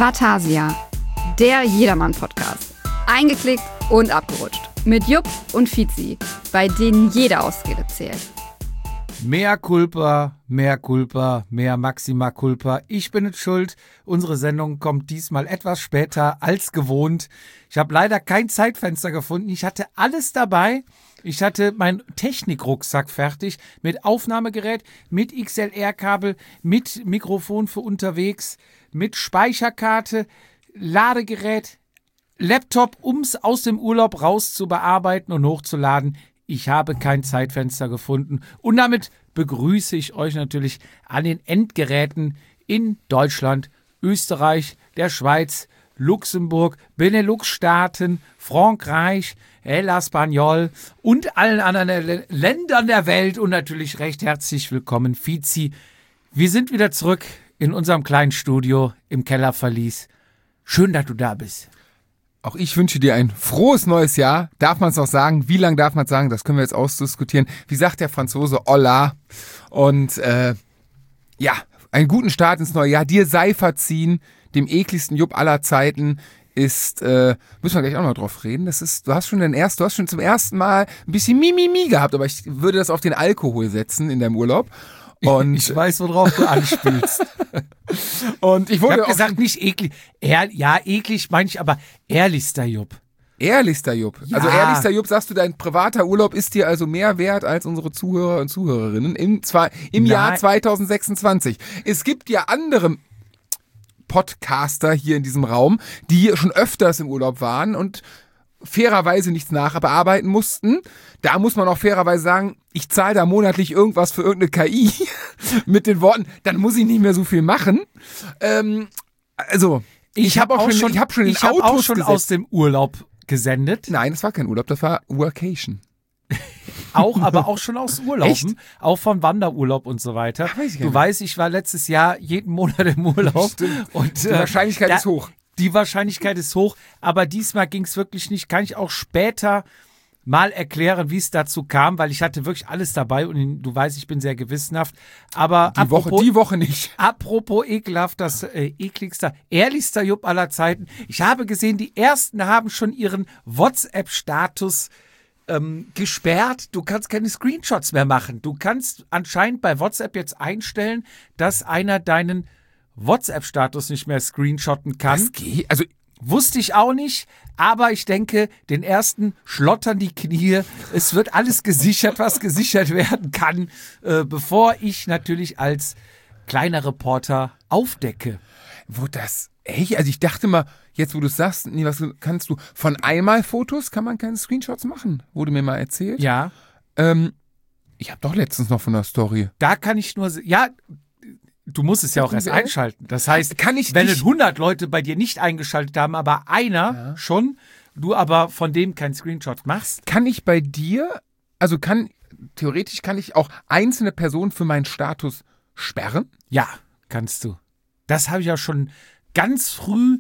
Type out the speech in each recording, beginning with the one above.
Vatasia, der Jedermann-Podcast. Eingeklickt und abgerutscht. Mit Jupp und Fizi, bei denen jede Ausrede zählt. Mehr Culpa, mehr Maxima Culpa. Ich bin es schuld. Unsere Sendung kommt diesmal etwas später als gewohnt. Ich habe leider kein Zeitfenster gefunden. Ich hatte alles dabei. Ich hatte meinen Technikrucksack fertig mit Aufnahmegerät, mit XLR-Kabel, mit Mikrofon für unterwegs, mit Speicherkarte, Ladegerät, Laptop, um es aus dem Urlaub raus zu bearbeiten und hochzuladen. Ich habe kein Zeitfenster gefunden. Und damit begrüße ich euch natürlich an den Endgeräten in Deutschland, Österreich, der Schweiz, Luxemburg, Benelux-Staaten, Frankreich, El Español und allen anderen Ländern der Welt. Und natürlich recht herzlich willkommen, Fizi. Wir sind wieder zurück in unserem kleinen Studio im Kellerverlies. Schön, dass du da bist. Auch ich wünsche dir ein frohes neues Jahr. Darf man es noch sagen? Wie lange darf man es sagen? Das können wir jetzt ausdiskutieren. Wie sagt der Franzose? Hola. Und einen guten Start ins neue Jahr. Dir sei verziehen. Dem ekligsten Jupp aller Zeiten ist, müssen wir gleich auch noch drauf reden. Du hast schon zum ersten Mal ein bisschen Mimimi gehabt, aber ich würde das auf den Alkohol setzen in deinem Urlaub. Und ich weiß, worauf du anspielst. Und ich habe gesagt, nicht eklig. Eklig meine ich, aber ehrlichster Jupp. Ehrlichster Jupp. Ja. Also ehrlichster Jupp, sagst du, dein privater Urlaub ist dir also mehr wert als unsere Zuhörer und Zuhörerinnen im Jahr 2026. Es gibt ja andere Podcaster hier in diesem Raum, die schon öfters im Urlaub waren und fairerweise nichts nachbearbeiten mussten. Da muss man auch fairerweise sagen, ich zahle da monatlich irgendwas für irgendeine KI mit den Worten, dann muss ich nicht mehr so viel machen. Ich habe auch schon aus dem Urlaub gesendet. Nein, das war kein Urlaub, das war Workation. Aber auch schon aus Urlauben, Echt? Auch von Wanderurlaub und so weiter. Du weißt, ich war letztes Jahr jeden Monat im Urlaub. Und die Wahrscheinlichkeit ist hoch. Die Wahrscheinlichkeit ist hoch, aber diesmal ging es wirklich nicht. Kann ich auch später mal erklären, wie es dazu kam, weil ich hatte wirklich alles dabei und du weißt, ich bin sehr gewissenhaft. Aber die Woche nicht. Apropos ekelhaft, das ehrlichster Jupp aller Zeiten. Ich habe gesehen, die ersten haben schon ihren WhatsApp-Status gesperrt. Du kannst keine Screenshots mehr machen. Du kannst anscheinend bei WhatsApp jetzt einstellen, dass einer deinen WhatsApp-Status nicht mehr screenshotten kann. Das geht? Also wusste ich auch nicht, aber ich denke, den ersten schlottern die Knie. Es wird alles gesichert, was gesichert werden kann, bevor ich natürlich als kleiner Reporter aufdecke. Also ich dachte mal, jetzt wo du es sagst, was kannst du, von Einmalfotos kann man keine Screenshots machen, wurde mir mal erzählt. Ja. Ich habe doch letztens noch von der Story. Da kann ich nur, du musst es ja auch erst einschalten. Das heißt, wenn 100 Leute bei dir nicht eingeschaltet haben, aber einer schon, du aber von dem keinen Screenshot machst. Kann ich bei dir, theoretisch kann ich auch einzelne Personen für meinen Status sperren? Ja, kannst du. Das habe ich ja schon ganz früh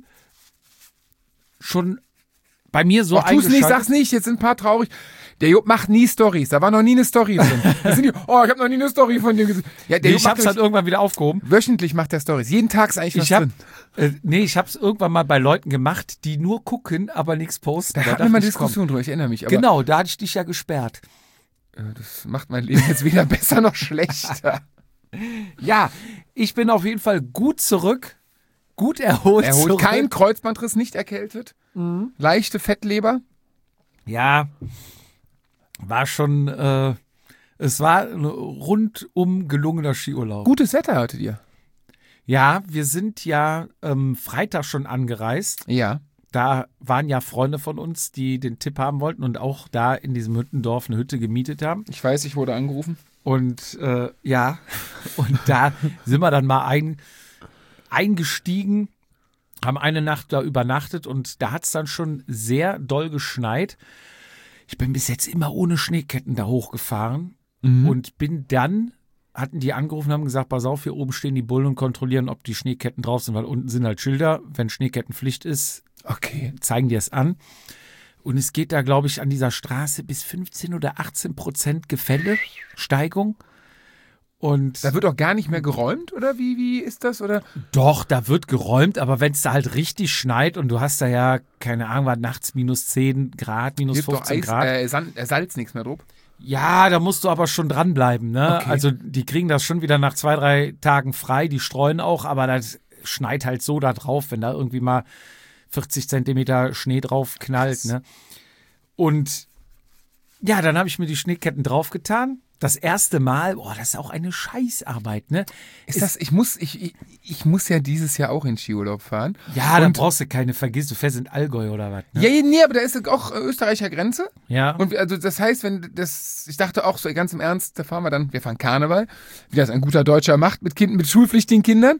bei mir so eingeschaltet. Nicht, sag's nicht, jetzt sind ein paar traurig. Der Jupp macht nie Stories, da war noch nie eine Story drin. Ich habe noch nie eine Story von dem gesehen. Ja, ich hab's dann irgendwann wieder aufgehoben. Wöchentlich macht er Stories, jeden Tag ist eigentlich was drin. Ich hab's irgendwann mal bei Leuten gemacht, die nur gucken, aber nichts posten. Da hatten wir mal eine Diskussion drüber, ich erinnere mich. Aber genau, da hatte ich dich ja gesperrt. Das macht mein Leben jetzt weder besser noch schlechter. Ja, ich bin auf jeden Fall gut zurück, gut erholt zurück. Kein Kreuzbandriss, nicht erkältet, leichte Fettleber. Ja, war schon, es war ein rundum gelungener Skiurlaub. Gutes Wetter hattet ihr. Ja, wir sind ja Freitag schon angereist. Ja. Da waren ja Freunde von uns, die den Tipp haben wollten und auch da in diesem Hüttendorf eine Hütte gemietet haben. Ich weiß, ich wurde angerufen. Und und da sind wir dann mal eingestiegen, haben eine Nacht da übernachtet und da hat es dann schon sehr doll geschneit. Ich bin bis jetzt immer ohne Schneeketten da hochgefahren und bin dann, hatten die angerufen und haben gesagt, pass auf, hier oben stehen die Bullen und kontrollieren, ob die Schneeketten drauf sind, weil unten sind halt Schilder, wenn Schneekettenpflicht ist, zeigen die es an. Und es geht da, glaube ich, an dieser Straße bis 15 oder 18% Gefälle, Steigung. Und da wird auch gar nicht mehr geräumt, oder wie ist das? Oder? Doch, da wird geräumt, aber wenn es da halt richtig schneit und du hast da ja, keine Ahnung, war nachts minus 10 Grad, minus 15 Grad. Salz nichts mehr drauf? Ja, da musst du aber schon dranbleiben, ne? Okay. Also die kriegen das schon wieder nach 2, 3 Tagen frei, die streuen auch, aber das schneit halt so da drauf, wenn da irgendwie mal 40 Zentimeter Schnee drauf knallt, ne? Und ja, dann habe ich mir die Schneeketten draufgetan. Das erste Mal, das ist auch eine Scheißarbeit, ne? Ich muss ja dieses Jahr auch in Skiurlaub fahren. Ja, dann brauchst du keine, vergiss, du fährst in Allgäu oder was, ne? Ja, nee, aber da ist auch Österreicher Grenze. Ja. Und also das heißt, ich dachte auch so ganz im Ernst, wir fahren Karneval, wie das ein guter Deutscher macht mit schulpflichtigen Kindern.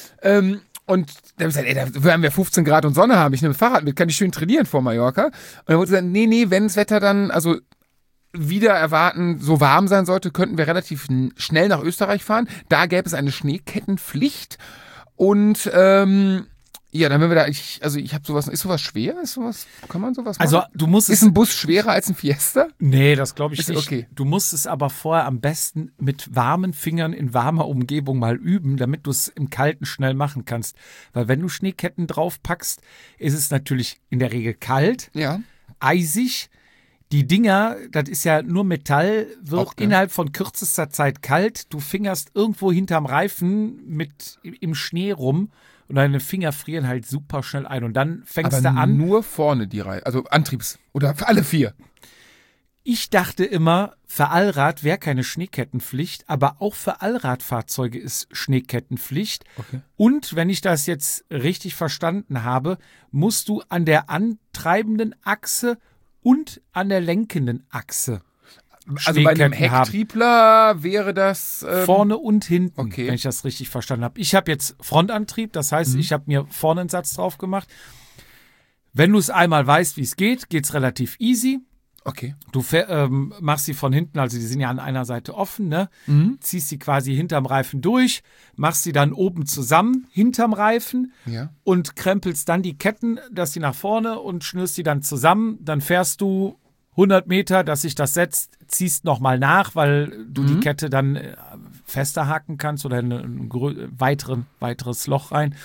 Und da habe ich gesagt, da werden wir 15 Grad und Sonne haben. Ich nehme Fahrrad mit, kann ich schön trainieren vor Mallorca. Und dann wurde gesagt, nee, wenn das Wetter dann, also wieder erwarten, so warm sein sollte, könnten wir relativ schnell nach Österreich fahren. Da gäbe es eine Schneekettenpflicht. Und dann wenn wir da, ich habe sowas, ist sowas schwer? Kann man sowas machen? Also du musst ist ein Bus schwerer als ein Fiesta? Nee, das glaube ich Ist nicht. okay. Du musst es aber vorher am besten mit warmen Fingern in warmer Umgebung mal üben, damit du es im Kalten schnell machen kannst. Weil wenn du Schneeketten draufpackst, ist es natürlich in der Regel kalt, Ja. eisig. Die Dinger, das ist ja nur Metall, wird Auch, ne? innerhalb von kürzester Zeit kalt. Du fingerst irgendwo hinterm Reifen im Schnee rum und deine Finger frieren halt super schnell ein. Und dann fängst Aber du an. nur vorne die Reihe, also Antriebs- oder für alle 4. Ich dachte immer, für Allrad wäre keine Schneekettenpflicht, aber auch für Allradfahrzeuge ist Schneekettenpflicht. Okay. Und wenn ich das jetzt richtig verstanden habe, musst du an der antreibenden Achse und an der lenkenden Achse Also bei einem Schneeketten haben. Hecktriebler wäre das Vorne und hinten, Okay. wenn ich das richtig verstanden habe. Ich habe jetzt Frontantrieb, das heißt, ich habe mir vorne einen Satz drauf gemacht. Wenn du es einmal weißt, wie es geht, geht es relativ easy. Okay. Du machst sie von hinten, also die sind ja an einer Seite offen, ne? Ziehst sie quasi hinterm Reifen durch, machst sie dann oben zusammen hinterm Reifen Ja. und krempelst dann die Ketten, dass die nach vorne und schnürst die dann zusammen. Dann fährst du 100 Meter, dass sich das setzt, ziehst nochmal nach, weil du die Kette dann fester haken kannst oder in ein weiteres Loch rein.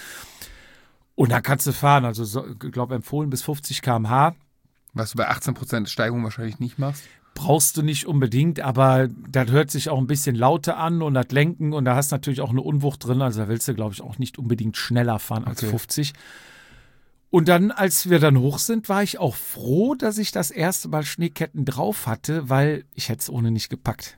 Und dann kannst du fahren, also ich glaube empfohlen bis 50 km/h. Was du bei 18% Steigung wahrscheinlich nicht machst. Brauchst du nicht unbedingt, aber das hört sich auch ein bisschen lauter an und das Lenken und da hast du natürlich auch eine Unwucht drin, also da willst du, glaube ich, auch nicht unbedingt schneller fahren als 50. Und dann, als wir dann hoch sind, war ich auch froh, dass ich das erste Mal Schneeketten drauf hatte, weil ich hätte es ohne nicht gepackt.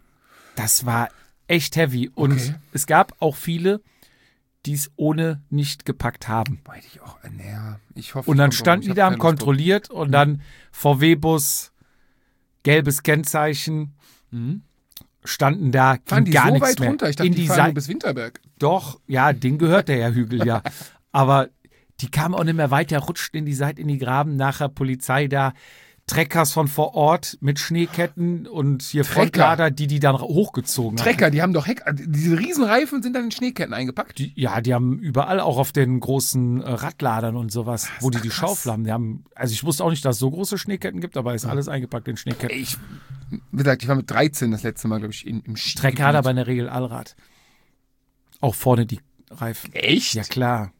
Das war echt heavy und Okay. es gab auch viele, die es ohne nicht gepackt haben. Hätte ich auch, ich hoffe. Und dann ich komm standen drauf. die da, Ich haben hab keine Lust kontrolliert und dann VW-Bus, gelbes Kennzeichen, standen da, drauf. Fahren ging die gar so nichts weit mehr. runter? Ich dachte, in die die fahren nur Seite. bis Winterberg. Doch, ja, denen gehört der Hügel, ja. Aber die kamen auch nicht mehr weiter, rutschten in die Seite, in die Graben, nachher Polizei da, Treckers von vor Ort mit Schneeketten und hier Trecker. Frontlader, die dann hochgezogen haben. Trecker, die haben doch diese Riesenreifen sind dann in Schneeketten eingepackt. Die haben überall auch auf den großen Radladern und sowas, wo die krass. Schaufel haben. Also ich wusste auch nicht, dass es so große Schneeketten gibt, aber ist alles eingepackt in Schneeketten. Wie gesagt, ich war mit 13 das letzte Mal, glaube ich, im Ski. Trecker hat aber in der Regel Allrad. Auch vorne die Reifen. Echt? Ja, klar.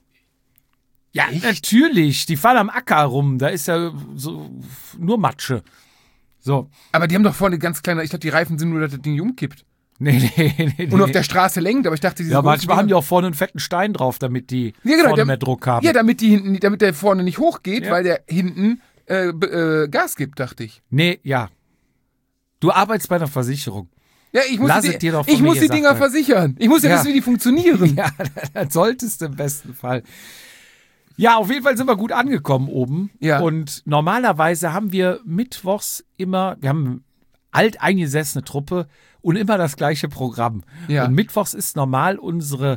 Ja, Natürlich. Die fahren am Acker rum. Da ist ja so nur Matsche. So. Aber die haben doch vorne ganz kleine, ich glaube, die Reifen sind nur, dass das Ding umkippt. Nee. Und auf der Straße lenkt, aber ich dachte, diese Ja, großen manchmal haben die Dinger- auch vorne einen fetten Stein drauf, damit die Ja, genau, vorne mehr Druck haben. Ja, damit der vorne nicht hochgeht, Ja. weil der hinten Gas gibt, dachte ich. Nee, ja. Du arbeitest bei einer Versicherung. Ja, ich muss Lass die, es dir doch von ich mir muss die gesagt Dinger werden. versichern. Ich muss ja Ja. wissen, wie die funktionieren. Ja, das solltest du im besten Fall. Ja, auf jeden Fall sind wir gut angekommen oben. Ja. Und normalerweise haben wir mittwochs immer, wir haben alteingesessene Truppe und immer das gleiche Programm. Ja. Und mittwochs ist normal unser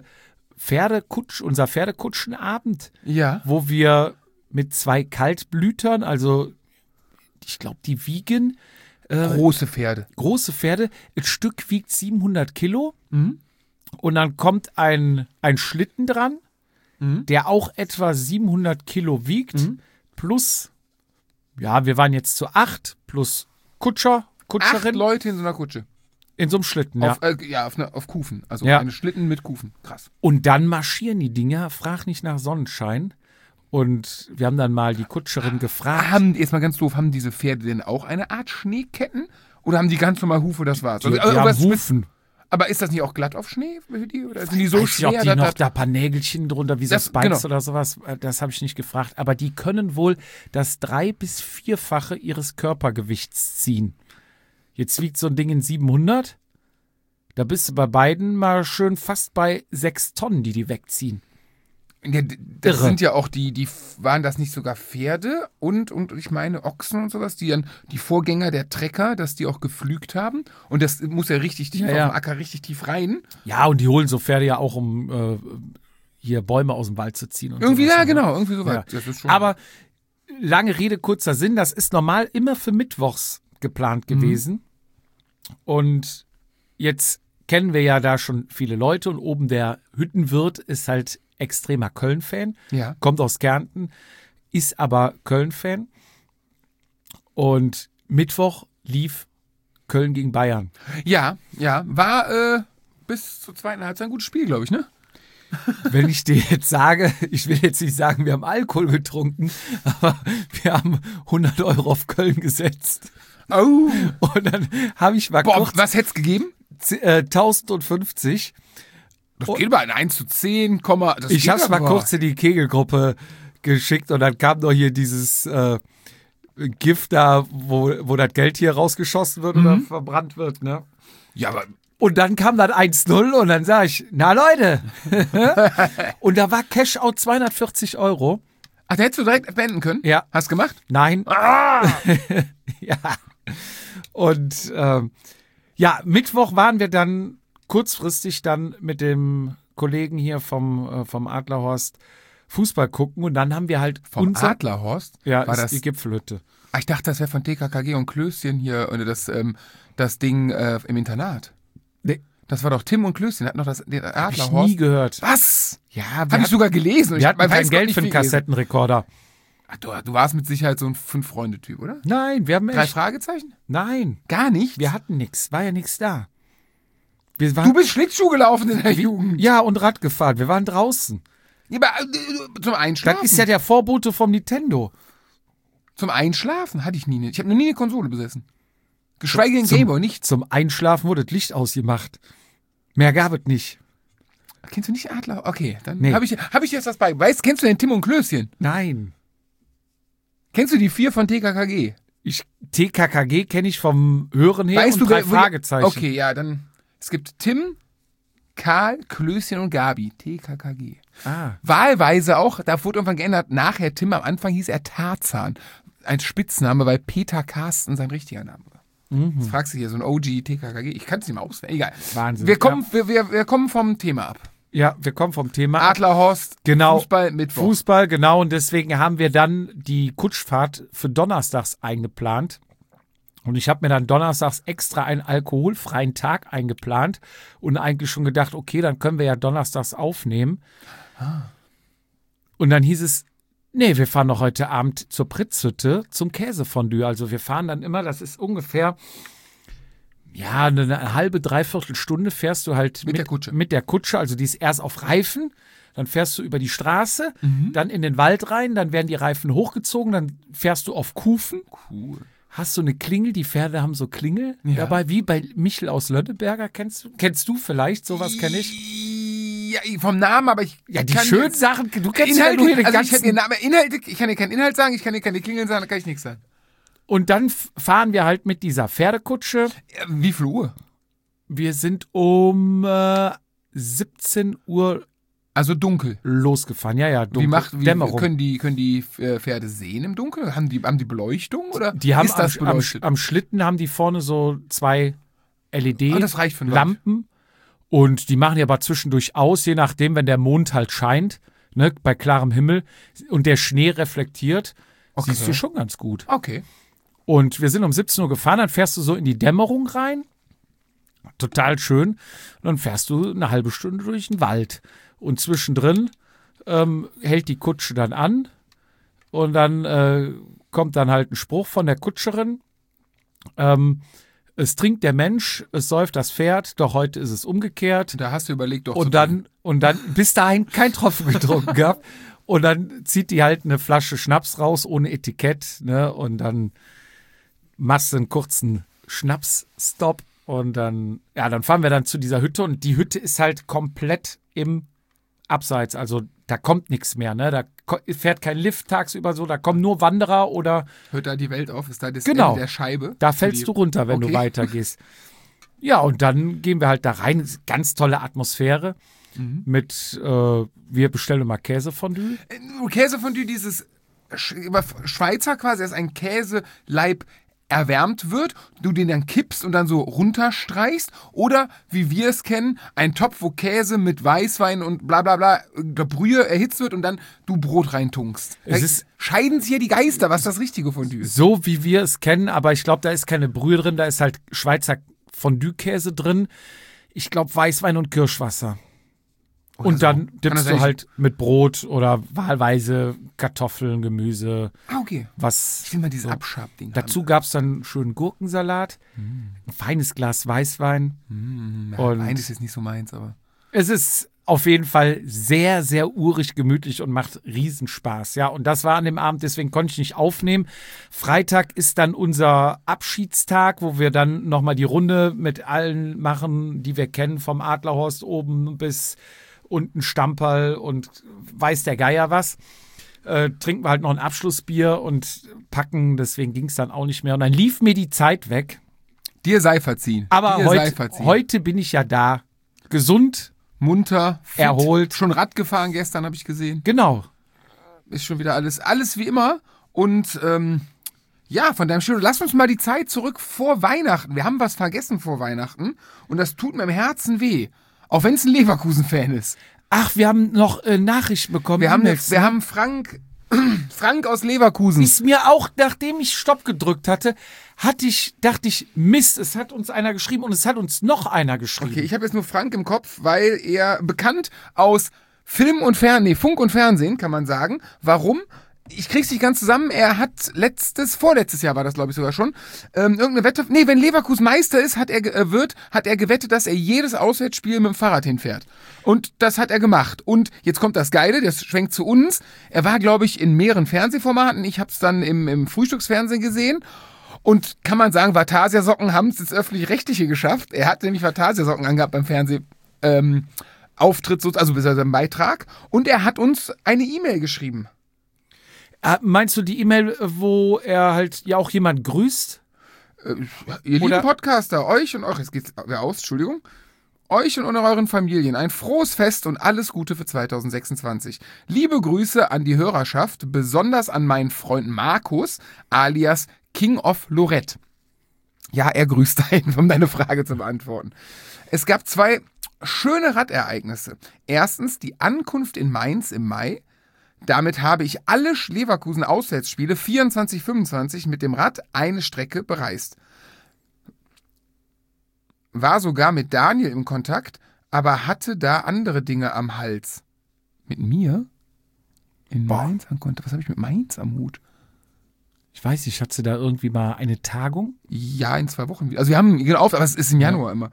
Pferdekutschenabend, Ja. wo wir mit 2 Kaltblütern, also ich glaube, die wiegen Große Pferde. große Pferde. Ein Stück wiegt 700 Kilo. Und dann kommt ein Schlitten dran, der auch etwa 700 Kilo wiegt. Plus, ja, wir waren jetzt zu 8, plus Kutscher, 8 Kutscherin. Leute in so einer Kutsche. In so einem Schlitten, ja. Auf Kufen. Also Ja. eine Schlitten mit Kufen. Krass. Und dann marschieren die Dinger, frag nicht nach Sonnenschein. Und wir haben dann mal die Kutscherin gefragt. Jetzt mal ganz doof, haben diese Pferde denn auch eine Art Schneeketten? Oder haben die ganz normal Hufe, das war's? Die haben Hufen. Aber ist das nicht auch glatt auf Schnee für die? Oder sind die so Weiß ich, schwer, ob die noch da ein paar Nägelchen drunter, wie so Das- Spikes genau. oder sowas, das habe ich nicht gefragt. Aber die können wohl das 3- bis 4-fache ihres Körpergewichts ziehen. Jetzt wiegt so ein Ding in 700. Da bist du bei beiden mal schön fast bei 6 Tonnen, die wegziehen. Ja, das Irre. sind ja auch die waren das nicht sogar Pferde und ich meine Ochsen und sowas, die dann die Vorgänger der Trecker, dass die auch gepflügt haben. Und das muss ja richtig tief Ja. auf dem Acker, richtig tief rein. Ja, und die holen so Pferde ja auch, um hier Bäume aus dem Wald zu ziehen. Und Irgendwie, sowas, ja, ne? genau, irgendwie sowas. Ja. Das ist schon, Aber lange Rede, kurzer Sinn, das ist normal immer für Mittwochs geplant gewesen. Und jetzt kennen wir ja da schon viele Leute und oben der Hüttenwirt ist halt extremer Köln-Fan, ja. kommt aus Kärnten, ist aber Köln-Fan. Und Mittwoch lief Köln gegen Bayern. Ja, war bis zur zweiten Halbzeit ein gutes Spiel, glaube ich, ne? Wenn ich dir jetzt sage, ich will jetzt nicht sagen, wir haben Alkohol getrunken, aber wir haben 100 € auf Köln gesetzt. Oh. Und dann habe ich mal Boah, kurz was hätt's gegeben? 1050. Das geht über ein 1:10, das Ich geht habe es mal aber. kurz in die Kegelgruppe geschickt und dann kam doch hier dieses Gift da, wo das Geld hier rausgeschossen wird oder verbrannt wird, ne? Ja, aber Und dann kam dann 1-0 und dann sage ich, na Leute. Und da war Cashout 240 €. ach, da hättest du direkt beenden können? Ja. Hast du gemacht? Nein. Ja. Und ja, Mittwoch waren wir dann kurzfristig dann mit dem Kollegen hier vom Adlerhorst Fußball gucken und dann haben wir halt Vom Adlerhorst? Ja, war ist das die Gipfelhütte. Ah, ich dachte, das wäre von TKKG und Klößchen hier, oder das Ding im Internat. Nee. Das war doch Tim und Klößchen, hat noch den Hab ich Adlerhorst. nie gehört. Was? Ja, Habe ich sogar gelesen. wir hatten man kein weiß Geld nicht für einen viel gelesen. Kassettenrekorder. Ach, du warst mit Sicherheit so ein 5-Freunde-Typ, oder? Nein, wir haben 3 echt. Fragezeichen? Nein, Gar nicht? wir hatten nichts. War ja nichts da. Wir waren, Du bist Schlittschuh gelaufen in der Jugend. ja, und Rad gefahren. Wir waren draußen. Ja, aber, zum Einschlafen? Das ist ja der Vorbote vom Nintendo. Zum Einschlafen hatte ich nie. Ich habe noch nie eine Konsole besessen. Geschweige denn Gameboy, nichts. Zum Einschlafen wurde das Licht ausgemacht. Mehr gab es nicht. Kennst du nicht Adler? Okay, dann Nee. hab ich jetzt was bei. Kennst du denn Tim und Klößchen? Nein. Kennst du die 4 von TKKG? TKKG kenne ich vom Hören her und 3 Fragezeichen. Okay, ja, dann. Es gibt Tim, Karl, Klößchen und Gabi. TKKG. Ah. Wahlweise auch, da wurde irgendwann geändert. Nachher Tim, am Anfang hieß er Tarzan. Ein Spitzname, weil Peter Carsten sein richtiger Name war. Jetzt fragst du hier so ein OG TKKG. Ich kann es nicht mehr auswählen. Egal. Wahnsinn. Wir kommen vom Thema ab. Ja, wir kommen vom Thema. Adlerhorst, Genau. Fußball, Mittwoch. Fußball, genau. Und deswegen haben wir dann die Kutschfahrt für donnerstags eingeplant. Und ich habe mir dann donnerstags extra einen alkoholfreien Tag eingeplant und eigentlich schon gedacht, okay, dann können wir ja donnerstags aufnehmen. Und dann hieß es, nee, wir fahren noch heute Abend zur Pritzhütte zum Käsefondue. Also wir fahren dann immer, das ist ungefähr, ja, eine halbe, dreiviertel Stunde fährst du halt Mit der Kutsche. Mit der Kutsche, also die ist erst auf Reifen, dann fährst du über die Straße, dann in den Wald rein, dann werden die Reifen hochgezogen, dann fährst du auf Kufen. Cool. Hast du eine Klingel, die Pferde haben so Klingel Ja. dabei, wie bei Michel aus Lönneberger, kennst du vielleicht, sowas kenne ich. Ja, vom Namen, aber ich. Ja, die kann schönen jetzt- Sachen, du kennst Inhalte, ja nur den also ich, ganzen. ich kann dir keinen Inhalt sagen, ich kann dir keine Klingeln sagen, da kann ich nichts sagen. Und dann fahren wir halt mit dieser Pferdekutsche. Wie viel Uhr? Wir sind um 17 Uhr Also dunkel. losgefahren. Ja, dunkel. Dämmerung. Können die Pferde sehen im Dunkeln? Haben die Beleuchtung oder Die haben ist das beleuchtet? am Schlitten haben die vorne so 2 Ah, das reicht für einen LED-Lampen. Und die machen die aber zwischendurch aus, je nachdem, wenn der Mond halt scheint, ne, bei klarem Himmel und der Schnee reflektiert, Okay. siehst du schon ganz gut. Okay. Und wir sind um 17 Uhr gefahren, dann fährst du so in die Dämmerung rein. Total schön. Und dann fährst du eine halbe Stunde durch den Wald. Und zwischendrin hält die Kutsche dann an. Und dann kommt dann halt ein Spruch von der Kutscherin. Es trinkt der Mensch, es säuft das Pferd, doch heute ist es umgekehrt. Da hast du überlegt, doch Und dann bis dahin kein Tropfen getrunken gehabt. Und dann zieht die halt eine Flasche Schnaps raus, ohne Etikett, ne? Und dann machst du einen kurzen Schnaps-Stop. Und dann fahren wir dann zu dieser Hütte. Und die Hütte ist halt komplett im Abseits. Also da kommt nichts mehr, ne? Da fährt kein Lift tagsüber so, da kommen nur Wanderer oder. Hört da die Welt auf? Ist da das Genau. Ende der Scheibe? Da fällst du runter, wenn du weitergehst. Ja, und dann gehen wir halt da rein. Ganz tolle Atmosphäre. Mit, wir bestellen mal Käsefondue. Käsefondue, dieses Schweizer quasi, dass ein Käseleib erwärmt wird, du den dann kippst und dann so runterstreichst, oder wie wir es kennen, ein Topf, wo Käse mit Weißwein und bla bla bla, Brühe erhitzt wird und dann du Brot reintunkst. Scheiden sich hier die Geister, was das richtige Fondue ist. So wie wir es kennen, aber ich glaube, da ist keine Brühe drin, da ist halt Schweizer Fondue-Käse drin. Ich glaube, Weißwein und Kirschwasser. Und dann dippst du halt mit Brot oder wahlweise Kartoffeln, Gemüse. Okay. Ich will mal dieses Abschab-Ding dazu gab es dann einen schönen Gurkensalat, ein feines Glas Weißwein. Und Wein ist jetzt nicht so meins, aber. Es ist auf jeden Fall sehr, sehr urig, gemütlich und macht Riesenspaß. Ja, und das war an dem Abend, deswegen konnte ich nicht aufnehmen. Freitag ist dann unser Abschiedstag, wo wir dann nochmal die Runde mit allen machen, die wir kennen, vom Adlerhorst oben bis unten Stamperl und weiß der Geier was. Trinken wir halt noch ein Abschlussbier und packen, deswegen ging es dann auch nicht mehr. Und dann lief mir die Zeit weg. Dir sei verziehen. Aber heute bin ich ja da. Gesund, munter, fit, erholt. Schon Rad gefahren gestern, habe ich gesehen. Genau. Ist schon wieder alles wie immer. Und von deinem Studio, lass uns mal die Zeit zurück vor Weihnachten. Wir haben was vergessen vor Weihnachten und das tut mir im Herzen weh. Auch wenn es ein Leverkusen-Fan ist. Ach, wir haben noch Nachrichten bekommen. Wir haben Frank aus Leverkusen. Ist mir auch, nachdem ich Stopp gedrückt hatte, dachte ich, Mist, es hat uns einer geschrieben und es hat uns noch einer geschrieben. Okay, ich habe jetzt nur Frank im Kopf, weil er bekannt aus Funk und Fernsehen, kann man sagen. Warum? Ich krieg's nicht ganz zusammen. Er hat vorletztes Jahr war das, glaube ich, sogar schon, irgendeine Wette. Nee, wenn Leverkusen Meister ist, hat er gewettet, dass er jedes Auswärtsspiel mit dem Fahrrad hinfährt. Und das hat er gemacht. Und jetzt kommt das Geile, das schwenkt zu uns. Er war, glaube ich, in mehreren Fernsehformaten. Ich habe es dann im Frühstücksfernsehen gesehen. Und kann man sagen, Vatasia-Socken haben es ins Öffentlich-Rechtliche geschafft. Er hat nämlich Vatasia-Socken angehabt beim Fernsehauftritt, also beim Beitrag. Und er hat uns eine E-Mail geschrieben. Meinst du die E-Mail, wo er halt ja auch jemand grüßt? Ihr lieben Podcaster, euch und jetzt geht's aus, Entschuldigung. Euch und euren Familien ein frohes Fest und alles Gute für 2026. Liebe Grüße an die Hörerschaft, besonders an meinen Freund Markus, alias King of Lorette. Ja, er grüßt einen, um deine Frage zu beantworten. Es gab 2 schöne Radereignisse. Erstens die Ankunft in Mainz im Mai. Damit habe ich alle Leverkusen-Auswärtsspiele 24-25 mit dem Rad eine Strecke bereist. War sogar mit Daniel im Kontakt, aber hatte da andere Dinge am Hals. Mit mir? In Mainz am Kontakt? Was habe ich mit Mainz am Hut? Ich weiß nicht, hatte da irgendwie mal eine Tagung? Ja, in 2 Wochen wieder. Also wir haben aber es ist im Januar immer.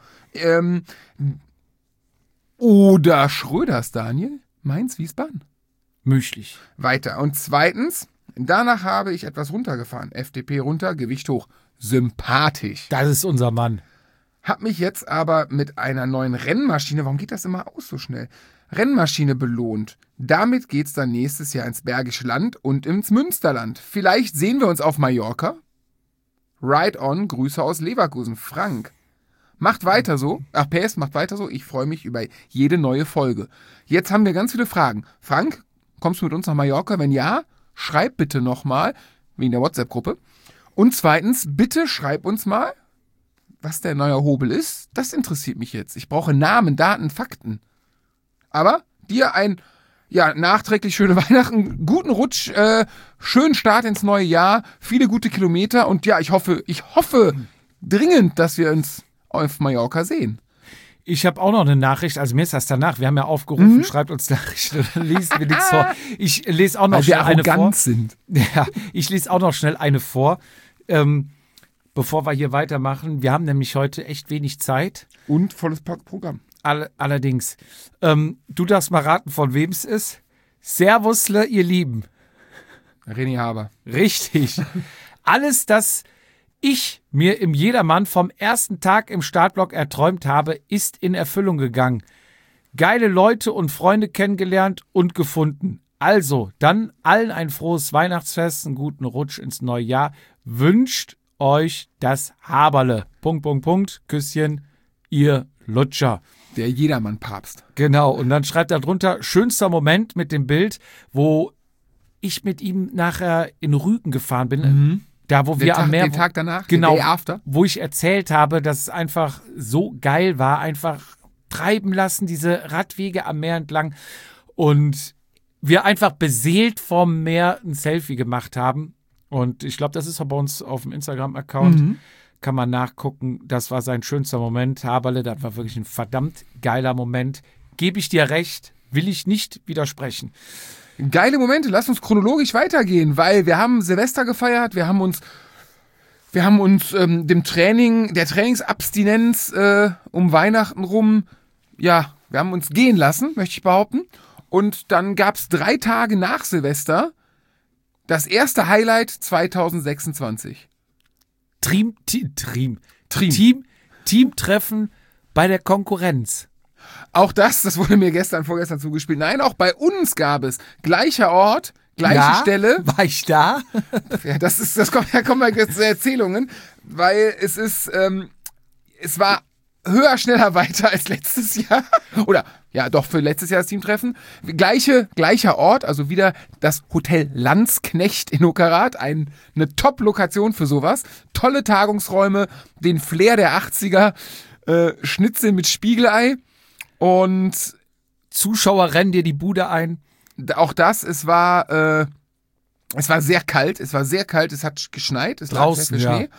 Oder Schröders Daniel? Mainz, Wiesbaden? Möglich. Weiter. Und zweitens, danach habe ich etwas runtergefahren. FDP runter, Gewicht hoch. Sympathisch. Das ist unser Mann. Hab mich jetzt aber mit einer neuen Rennmaschine, warum geht das immer aus so schnell? Rennmaschine belohnt. Damit geht's dann nächstes Jahr ins Bergische Land und ins Münsterland. Vielleicht sehen wir uns auf Mallorca. Ride on, Grüße aus Leverkusen. Frank. Macht weiter so. PS, macht weiter so. Ich freue mich über jede neue Folge. Jetzt haben wir ganz viele Fragen. Frank, kommst du mit uns nach Mallorca? Wenn ja, schreib bitte nochmal, wegen der WhatsApp-Gruppe. Und zweitens, bitte schreib uns mal, was der neue Hobel ist. Das interessiert mich jetzt. Ich brauche Namen, Daten, Fakten. Aber dir nachträglich schöne Weihnachten, guten Rutsch, schönen Start ins neue Jahr, viele gute Kilometer und ja, ich hoffe dringend, dass wir uns auf Mallorca sehen. Ich habe auch noch eine Nachricht, also mir ist das danach, wir haben ja aufgerufen, schreibt uns Nachrichten, dann lesen wir nichts vor. Ich lese auch noch schnell eine vor. Sind. Ja, ich lese auch noch schnell eine vor. bevor wir hier weitermachen. Wir haben nämlich heute echt wenig Zeit. Und volles Programm. Allerdings. Du darfst mal raten, von wem es ist. Servusle, ihr Lieben. René Haber. Richtig. Alles, das ich mir im Jedermann vom ersten Tag im Startblock erträumt habe, ist in Erfüllung gegangen. Geile Leute und Freunde kennengelernt und gefunden. Also, dann allen ein frohes Weihnachtsfest, einen guten Rutsch ins neue Jahr. Wünscht euch das Haberle. ... Küsschen, ihr Lutscher. Der Jedermann-Papst. Genau, und dann schreibt er drunter, schönster Moment mit dem Bild, wo ich mit ihm nachher in Rügen gefahren bin. Da, wo wir am Meer... Den Tag danach? Genau, Day after? wo ich erzählt habe, dass es einfach so geil war, einfach treiben lassen, diese Radwege am Meer entlang. Und wir einfach beseelt vom Meer ein Selfie gemacht haben. Und ich glaube, das ist auch bei uns auf dem Instagram-Account. Kann man nachgucken. Das war sein schönster Moment. Haberle, das war wirklich ein verdammt geiler Moment. Gebe ich dir recht, will ich nicht widersprechen. Geile Momente, lass uns chronologisch weitergehen, weil wir haben Silvester gefeiert, wir haben uns der Trainingsabstinenz um Weihnachten rum, ja, wir haben uns gehen lassen, möchte ich behaupten. Und dann gab es 3 Tage nach Silvester das erste Highlight 2026. Teamtreffen bei der Konkurrenz. Auch das wurde mir vorgestern zugespielt. Nein, auch bei uns gab es gleicher Ort, gleiche Stelle. War ich da? Ja, da kommen wir jetzt zu Erzählungen, weil es war höher, schneller, weiter als letztes Jahr. Oder, ja, doch für letztes Jahr das Teamtreffen. Gleicher Ort, also wieder das Hotel Landsknecht in Uckerath. Eine Top-Lokation für sowas. Tolle Tagungsräume, den Flair der 80er, Schnitzel mit Spiegelei und Zuschauer rennen dir die Bude ein. Auch das, es war sehr kalt, es hat geschneit, es draußen, lag sehr viel Schnee.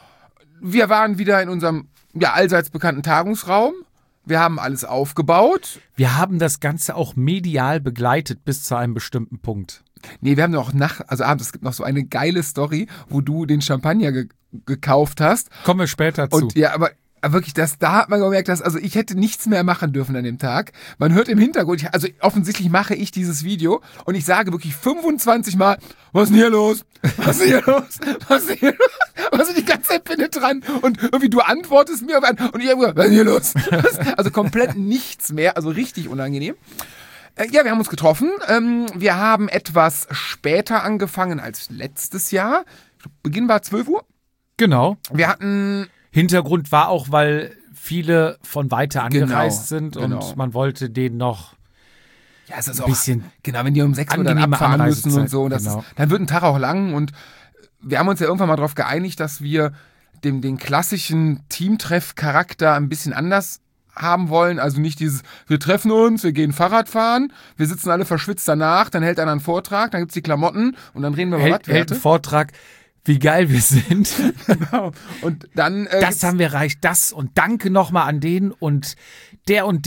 Wir waren wieder in unserem allseits bekannten Tagungsraum. Wir haben alles aufgebaut. Wir haben das Ganze auch medial begleitet bis zu einem bestimmten Punkt. Nee, wir haben noch abends, es gibt noch so eine geile Story, wo du den Champagner gekauft hast. Kommen wir später zu. Und ja, aber wirklich, da hat man gemerkt, ich hätte nichts mehr machen dürfen an dem Tag. Man hört im Hintergrund, offensichtlich mache ich dieses Video und ich sage wirklich 25 Mal, was ist denn hier los? Was ist hier los? Was ist hier los? Was ist die ganze Zeit penetrant? Und irgendwie du antwortest mir und ich habe gesagt, was ist hier los? Also komplett nichts mehr, also richtig unangenehm. Ja, wir haben uns getroffen. Wir haben etwas später angefangen als letztes Jahr. Beginn war 12 Uhr. Genau. Wir hatten... Hintergrund war auch, weil viele von weiter angereist sind und man wollte denen noch es ist ein bisschen genau, wenn die um 6 Uhr dann abfahren müssen und so, dann wird ein Tag auch lang und wir haben uns ja irgendwann mal darauf geeinigt, dass wir den klassischen Teamtreff-Charakter ein bisschen anders haben wollen, also nicht dieses, wir treffen uns, wir gehen Fahrrad fahren, wir sitzen alle verschwitzt danach, dann hält einer einen Vortrag, dann gibt's die Klamotten und dann reden wir über Wattwerte. Hält einen Vortrag, wie geil wir sind. Genau. Und dann. Das haben wir erreicht, das und danke nochmal an den und der und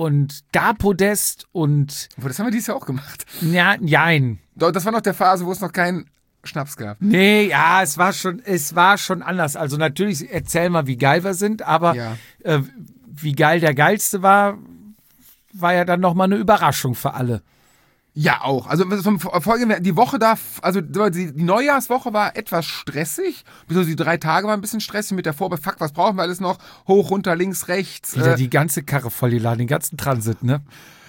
da Podest und. Das haben wir dieses Jahr auch gemacht. Ja, nein. Das war noch der Phase, wo es noch keinen Schnaps gab. Nee, ja, es war schon anders. Also natürlich erzähl mal, wie geil wir sind, aber wie geil der Geilste war ja dann nochmal eine Überraschung für alle. Ja, auch. Also die Woche die Neujahrswoche war etwas stressig. Die 3 Tage waren ein bisschen stressig mit der Vorbereitung. Fuck, was brauchen wir alles noch? Hoch, runter, links, rechts. Wieder die ganze Karre vollgeladen, den ganzen Transit, ne?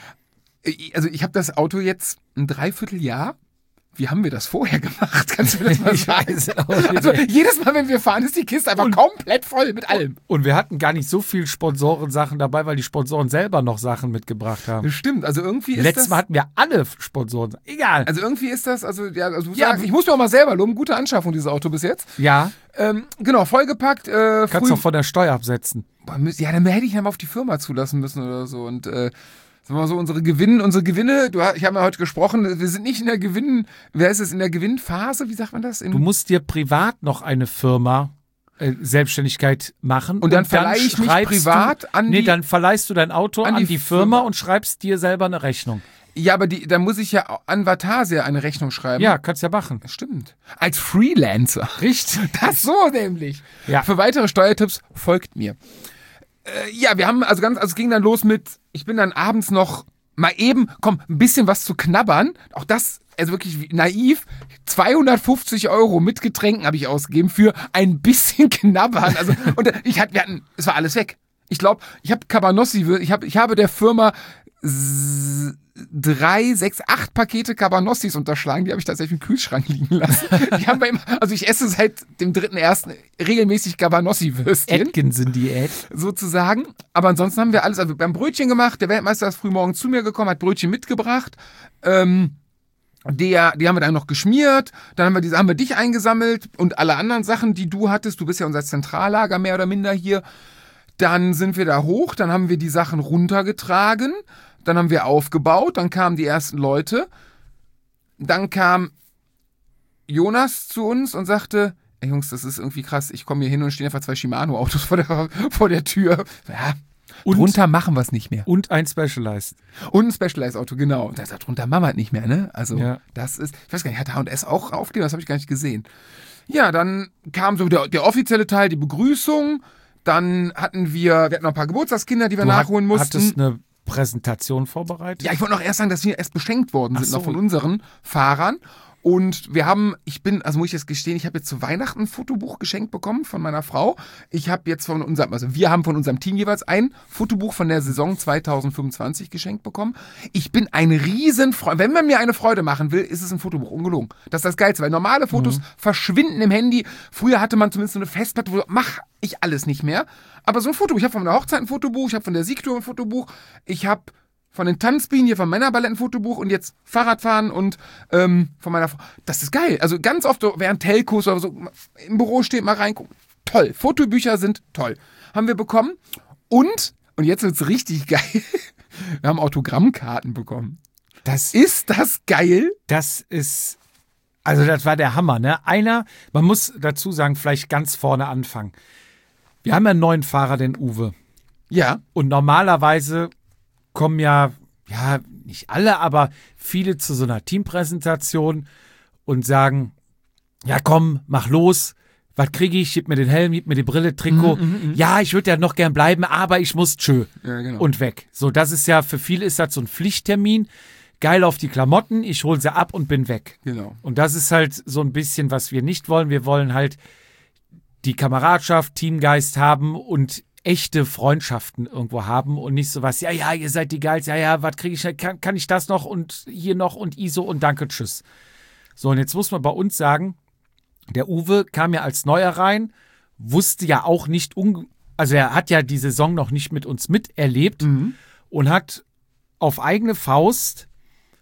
Also ich habe das Auto jetzt ein Dreivierteljahr. Wie haben wir das vorher gemacht? Kannst du mir das mal sagen? Also jedes Mal, wenn wir fahren, ist die Kiste einfach komplett voll mit allem. Und wir hatten gar nicht so viel Sponsorensachen dabei, weil die Sponsoren selber noch Sachen mitgebracht haben. Das stimmt, also irgendwie ist Letztes Mal hatten wir alle Sponsoren. Egal. Also irgendwie ist das, sagen, ich muss mir auch mal selber loben, gute Anschaffung dieses Auto bis jetzt. Ja. Genau, vollgepackt. Kannst du von der Steuer absetzen. Ja, dann hätte ich ja mal auf die Firma zulassen müssen oder so und sagen wir mal so, unsere Gewinne, ich habe ja heute gesprochen, wir sind nicht in der in der Gewinnphase, wie sagt man das? Du musst dir privat noch eine Firma Selbstständigkeit machen. Und dann verleihe ich mich privat dann verleihst du dein Auto an die Firma und schreibst dir selber eine Rechnung. Ja, aber da muss ich ja an Vatasia eine Rechnung schreiben. Ja, kannst ja machen. Stimmt. Als Freelancer. Richtig. Das so nämlich. Ja. Für weitere Steuertipps folgt mir. Wir haben es ging dann los mit, ich bin dann abends noch mal eben, ein bisschen was zu knabbern. Auch das, also wirklich naiv, 250 € mit Getränken habe ich ausgegeben für ein bisschen knabbern. Also, und es war alles weg. Ich glaube, ich habe Cabanossi, ich habe der Firma 3, 6, 8 Pakete Cabanossis unterschlagen, die habe ich tatsächlich im Kühlschrank liegen lassen. Ich esse seit dem 3.1. regelmäßig Cabanossi-Würstchen. Atkinson-Diät. Sozusagen. Aber ansonsten haben wir alles, wir haben Brötchen gemacht, der Weltmeister ist frühmorgen zu mir gekommen, hat Brötchen mitgebracht. Die haben wir dann noch geschmiert, dann haben wir dich eingesammelt und alle anderen Sachen, die du hattest. Du bist ja unser Zentrallager mehr oder minder hier. Dann sind wir da hoch, dann haben wir die Sachen runtergetragen, dann haben wir aufgebaut, dann kamen die ersten Leute. Dann kam Jonas zu uns und sagte, ey Jungs, das ist irgendwie krass, ich komme hier hin und stehen einfach 2 Shimano-Autos vor der Tür. Ja, drunter machen wir es nicht mehr. Und ein Specialized. Und ein Specialized-Auto, genau. Darunter machen wir es nicht mehr, ne? Also Das ist, ich weiß gar nicht, hat H&S auch aufgegeben? Das habe ich gar nicht gesehen. Ja, dann kam so der offizielle Teil, die Begrüßung. Dann hatten wir noch ein paar Geburtstagskinder, die wir nachholen mussten. Hattest eine Präsentation vorbereitet? Ja, ich wollte noch erst sagen, dass wir erst beschenkt worden sind, noch von unseren Fahrern. Und wir haben, muss ich jetzt gestehen, ich habe jetzt zu Weihnachten ein Fotobuch geschenkt bekommen von meiner Frau. Wir haben von unserem Team jeweils ein Fotobuch von der Saison 2025 geschenkt bekommen. Ich bin ein Riesenfreund. Wenn man mir eine Freude machen will, ist es ein Fotobuch, ungelogen. Das ist das Geilste, weil normale Fotos verschwinden im Handy. Früher hatte man zumindest so eine Festplatte, wo mach ich alles nicht mehr. Aber so ein Fotobuch, ich habe von der Hochzeit ein Fotobuch, ich habe von der Siegtour ein Fotobuch, ich habe von den Tanzbienen hier vom Männerballett ein Fotobuch und jetzt Fahrradfahren und von meiner Frau. Das ist geil. Also ganz oft so während Telcos oder so im Büro steht, mal reingucken. Toll. Fotobücher sind toll. Haben wir bekommen. Und jetzt wird's richtig geil. Wir haben Autogrammkarten bekommen. Ist das geil? Das war der Hammer, ne? Man muss dazu sagen, vielleicht ganz vorne anfangen. Wir haben ja einen neuen Fahrer, den Uwe. Ja. Und normalerweise kommen ja, nicht alle, aber viele zu so einer Teampräsentation und sagen, ja komm, mach los, was kriege ich? Gib mir den Helm, gib mir die Brille, Trikot. Ja, ich würde ja noch gern bleiben, aber ich muss tschö. Ja, genau. Und weg. So, das ist ja, für viele ist das so ein Pflichttermin. Geil auf die Klamotten, ich hole sie ab und bin weg. Genau. Und das ist halt so ein bisschen, was wir nicht wollen. Wir wollen halt die Kameradschaft, Teamgeist haben und echte Freundschaften irgendwo haben und nicht sowas, ja, ihr seid die Geilsten, was kriege ich, kann ich das noch und hier noch und ISO und danke, tschüss. So, und jetzt muss man bei uns sagen, der Uwe kam ja als Neuer rein, wusste ja auch nicht, also er hat ja die Saison noch nicht mit uns miterlebt und hat auf eigene Faust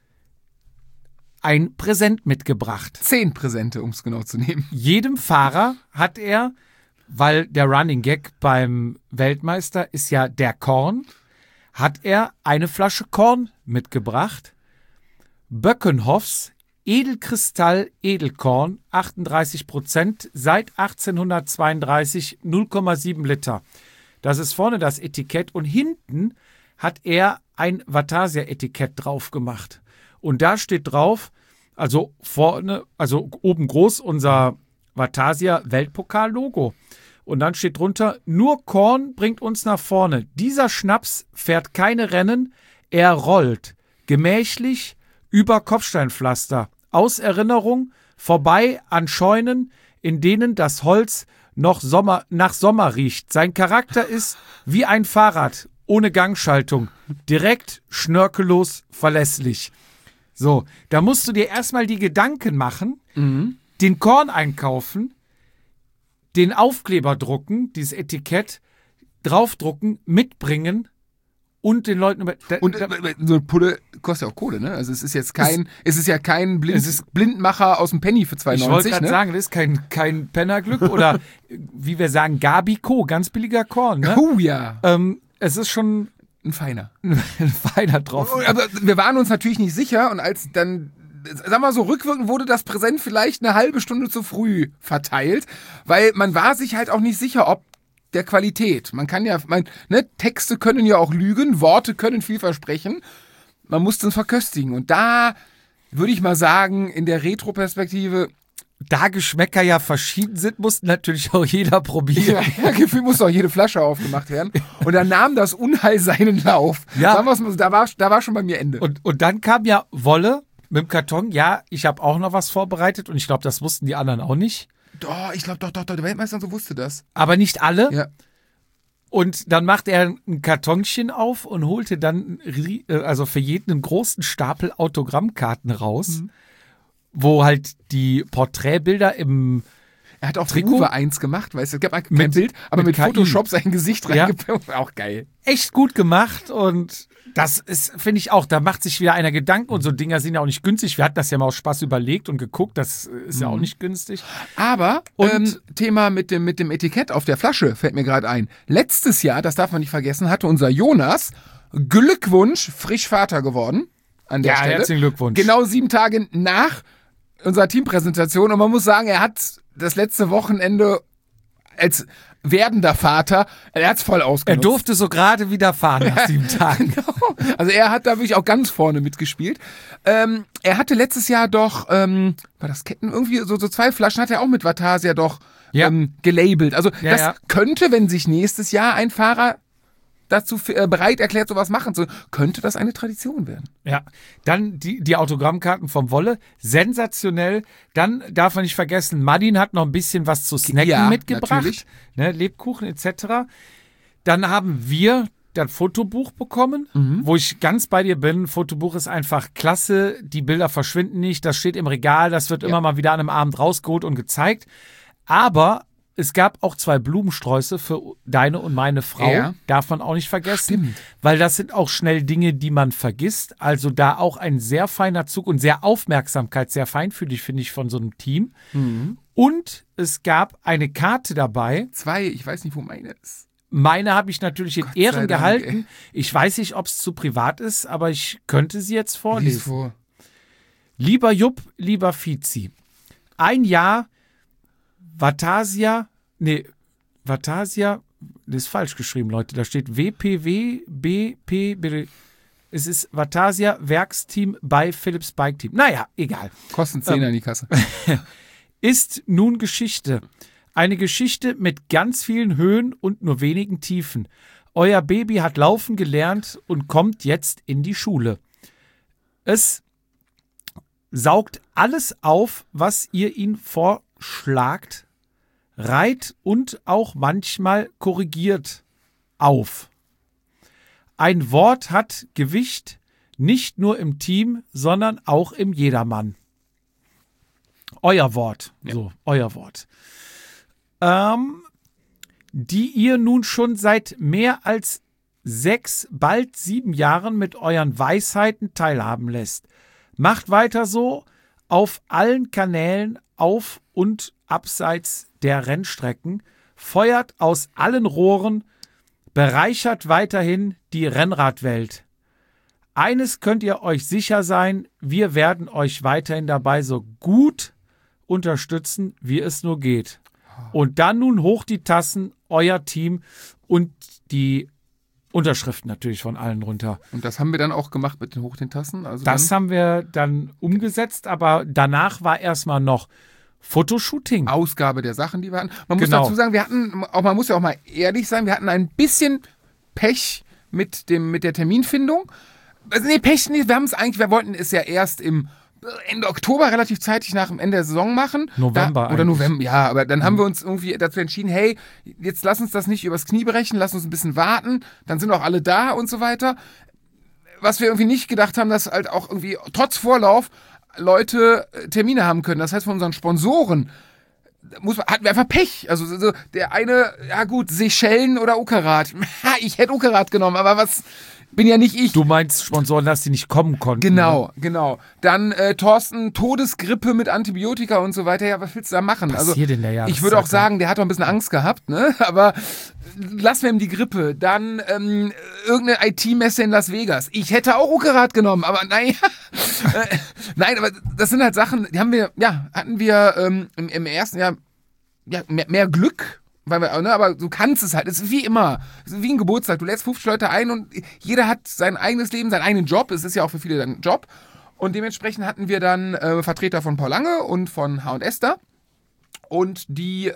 ein Präsent mitgebracht. 10 Präsente, um es genau zu nehmen. Jedem Fahrer hat er, weil der Running Gag beim Weltmeister ist ja der Korn, hat er eine Flasche Korn mitgebracht. Böckenhoffs Edelkristall Edelkorn, 38%, seit 1832, 0,7 Liter. Das ist vorne das Etikett und hinten hat er ein Vatasia-Etikett drauf gemacht. Und da steht drauf, also vorne, also oben groß unser Vatasia Weltpokal-Logo. Und dann steht drunter, nur Korn bringt uns nach vorne. Dieser Schnaps fährt keine Rennen, er rollt. Gemächlich über Kopfsteinpflaster. Aus Erinnerung, vorbei an Scheunen, in denen das Holz noch nach Sommer riecht. Sein Charakter ist wie ein Fahrrad, ohne Gangschaltung. Direkt, schnörkellos, verlässlich. So, da musst du dir erstmal die Gedanken machen, den Korn einkaufen, den Aufkleber drucken, dieses Etikett, draufdrucken, mitbringen und den Leuten und so eine Pulle kostet ja auch Kohle, ne? Also es ist ja kein Blindmacher aus dem Penny für 2,90. Ich wollte gerade sagen, das ist kein Pennerglück oder wie wir sagen, Gabico, ganz billiger Korn, ne? Oh ja. Es ist schon ein feiner. Ein feiner drauf. Aber wir waren uns natürlich nicht sicher und als dann sag mal so, rückwirkend wurde das Präsent vielleicht eine halbe Stunde zu früh verteilt, weil man war sich halt auch nicht sicher, ob der Qualität. Man kann ja, Texte können ja auch lügen, Worte können viel versprechen. Man muss es verköstigen. Und da würde ich mal sagen, in der Retro-Perspektive, da Geschmäcker ja verschieden sind, musste natürlich auch jeder probieren. Ja, gefühlt muss auch jede Flasche aufgemacht werden. Und dann nahm das Unheil seinen Lauf. Ja. Da war schon bei mir Ende. Und dann kam ja Wolle mit dem Karton. Ja, ich habe auch noch was vorbereitet und ich glaube, das wussten die anderen auch nicht. Doch, ich glaube, doch, der Weltmeister und so wusste das. Aber nicht alle. Ja. Und dann machte er ein Kartonchen auf und holte dann also für jeden einen großen Stapel Autogrammkarten raus, wo halt die Porträtbilder im Er hat auch Trikot Uwe 1 gemacht, weißt du, es gab kein Bild, aber mit KI. Photoshop sein Gesicht reingepackt. Auch geil. echt gut gemacht und das ist, finde ich auch, da macht sich wieder einer Gedanken und so Dinger sind ja auch nicht günstig. Wir hatten das ja mal aus Spaß überlegt und geguckt, das ist ja auch nicht günstig. Aber Thema mit dem Etikett auf der Flasche fällt mir gerade ein. Letztes Jahr, das darf man nicht vergessen, hatte unser Jonas Glückwunsch frisch Vater geworden. An der Stelle. Herzlichen Glückwunsch. Genau 7 Tage nach unserer Teampräsentation. Und man muss sagen, er hat das letzte Wochenende als werdender Vater, er hat es voll ausgenutzt. Er durfte so gerade wieder fahren nach 7 Tagen. Genau. Also er hat da wirklich auch ganz vorne mitgespielt. Er hatte letztes Jahr doch, war das Ketten, irgendwie so 2 Flaschen hat er auch mit Vatasia doch gelabelt. Also das könnte, wenn sich nächstes Jahr ein Fahrer dazu bereit erklärt, sowas machen zu, könnte das eine Tradition werden. Ja, dann die Autogrammkarten vom Wolle, sensationell. Dann darf man nicht vergessen, Madin hat noch ein bisschen was zu snacken mitgebracht, ne, Lebkuchen etc. Dann haben wir das Fotobuch bekommen, wo ich ganz bei dir bin. Fotobuch ist einfach klasse, die Bilder verschwinden nicht, das steht im Regal, das wird immer mal wieder an einem Abend rausgeholt und gezeigt. Aber es gab auch 2 Blumensträuße für deine und meine Frau. Ja. Darf man auch nicht vergessen. Stimmt. Weil das sind auch schnell Dinge, die man vergisst. Also da auch ein sehr feiner Zug und sehr Aufmerksamkeit, sehr feinfühlig, finde ich, von so einem Team. Und es gab eine Karte dabei. 2, ich weiß nicht, wo meine ist. Meine habe ich natürlich in Ehren gehalten. Ich weiß nicht, ob es zu privat ist, aber ich könnte sie jetzt vorlesen. Lies vor. Lieber Jupp, lieber Fizi, ein Jahr Vatasia, das ist falsch geschrieben, Leute. Da steht WPW-BP, es ist Vatasia Werksteam bei Philips Bike Team. Naja, egal. Kosten 10 in die Kasse. Ist nun Geschichte. Eine Geschichte mit ganz vielen Höhen und nur wenigen Tiefen. Euer Baby hat laufen gelernt und kommt jetzt in die Schule. Es saugt alles auf, was ihr ihm vorschlagt, reiht und auch manchmal korrigiert auf. Ein Wort hat Gewicht, nicht nur im Team, sondern auch im Jedermann. Euer Wort, euer Wort. Die ihr nun schon seit mehr als 6, bald 7 Jahren mit euren Weisheiten teilhaben lässt. Macht weiter so auf allen Kanälen auf und abseits der Rennstrecken, feuert aus allen Rohren, bereichert weiterhin die Rennradwelt. Eines könnt ihr euch sicher sein, wir werden euch weiterhin dabei so gut unterstützen, wie es nur geht. Und dann nun hoch die Tassen, euer Team und die Unterschriften natürlich von allen runter. Und das haben wir dann auch gemacht mit den hoch den Tassen? Also das haben wir dann umgesetzt, aber danach war erstmal noch Fotoshooting. Ausgabe der Sachen, die wir hatten. Man muss dazu sagen, man muss ja auch mal ehrlich sein, wir hatten ein bisschen Pech mit der Terminfindung. Also Pech nicht, wir wollten es ja erst im Ende Oktober, relativ zeitig nach dem Ende der Saison machen. November. November, ja, aber dann haben wir uns irgendwie dazu entschieden, hey, jetzt lass uns das nicht übers Knie brechen, lass uns ein bisschen warten, dann sind auch alle da und so weiter. Was wir irgendwie nicht gedacht haben, dass halt auch irgendwie trotz Vorlauf Leute Termine haben können. Das heißt, von unseren Sponsoren hatten wir einfach Pech. Also so, der eine, ja gut, Seychellen oder Ukerat. Ich hätte Ukerat genommen, aber was... Bin ja nicht ich. Du meinst Sponsoren, dass die nicht kommen konnten. Genau. Dann Thorsten, Todesgrippe mit Antibiotika und so weiter. Ja, was willst du da machen? Was passiert in der Jahreszeit? Ich würde auch sagen, der hat doch ein bisschen Angst gehabt, ne? Aber lassen wir ihm die Grippe. Dann irgendeine IT-Messe in Las Vegas. Ich hätte auch Ukerat genommen, aber naja. Nein, aber das sind halt Sachen, die hatten wir im ersten Jahr mehr Glück. Weil wir, ne, aber du kannst es halt. Es ist wie immer. Es ist wie ein Geburtstag. Du lädst 50 Leute ein und jeder hat sein eigenes Leben, seinen eigenen Job. Es ist ja auch für viele ein Job. Und dementsprechend hatten wir dann Vertreter von Paul Lange und von H&S da. Und die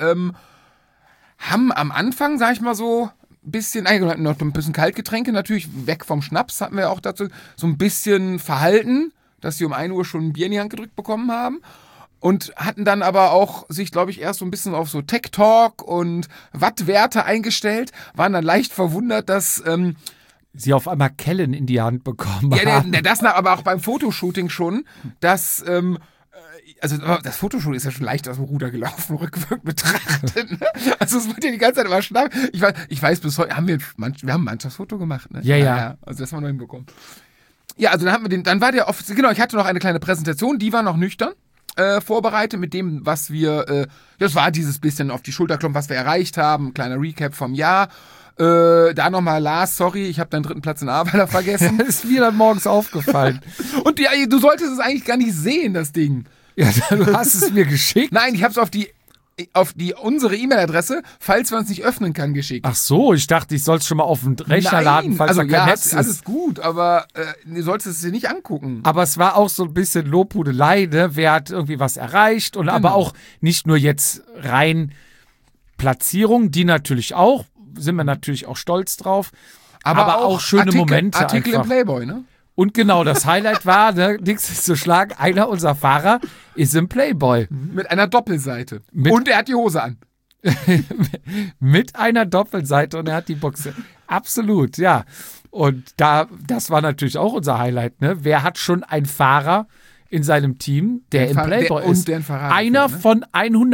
haben am Anfang, sag ich mal so, ein bisschen, noch ein bisschen Kaltgetränke natürlich, weg vom Schnaps hatten wir auch dazu, so ein bisschen verhalten, dass sie um 1 Uhr schon ein Bier in die Hand gedrückt bekommen haben. Und hatten dann aber auch sich, glaube ich, erst so ein bisschen auf so Tech-Talk und Wattwerte eingestellt, waren dann leicht verwundert, dass sie auf einmal Kellen in die Hand bekommen haben. Das aber auch beim Fotoshooting schon, dass also das Fotoshooting ist ja schon leicht aus dem Ruder gelaufen, rückwirkend betrachtet. Ne? Also es wird ja die ganze Zeit immer schnapp. Ich weiß bis heute, wir haben ein Mannschaftsfoto gemacht. Ne? Ja. Also das haben wir noch hinbekommen. Ja, also dann war der offiziell, genau, ich hatte noch eine kleine Präsentation, die war noch nüchtern. Vorbereitet mit dem, was wir, das war dieses bisschen auf die Schulter klopfen, was wir erreicht haben, ein kleiner Recap vom Jahr. Da nochmal Lars, sorry, ich habe deinen 3. Platz in Arbeiter vergessen. Das ist mir dann morgens aufgefallen. Und du solltest es eigentlich gar nicht sehen, das Ding. Ja, du hast es mir geschickt. Nein, ich habe es auf unsere E-Mail-Adresse, falls man es nicht öffnen kann, geschickt. Ach so, ich dachte, ich soll es schon mal auf den Rechner laden, falls da kein Netz ist. Alles gut, aber du solltest es dir nicht angucken. Aber es war auch so ein bisschen Lobhudelei, ne? Wer hat irgendwie was erreicht und aber auch nicht nur jetzt rein Platzierung, die natürlich auch, sind wir natürlich auch stolz drauf, aber auch schöne Momente Artikel einfach. Im Playboy, ne? Und genau, das Highlight war, ne, nichts ist zu schlagen, einer unserer Fahrer ist im Playboy. Mit einer Doppelseite. Und er hat die Hose an. Mit einer Doppelseite und er hat die Buchse. Absolut, ja. Und das war natürlich auch unser Highlight, ne? Wer hat schon einen Fahrer in seinem Team, der im Playboy ist? Einer von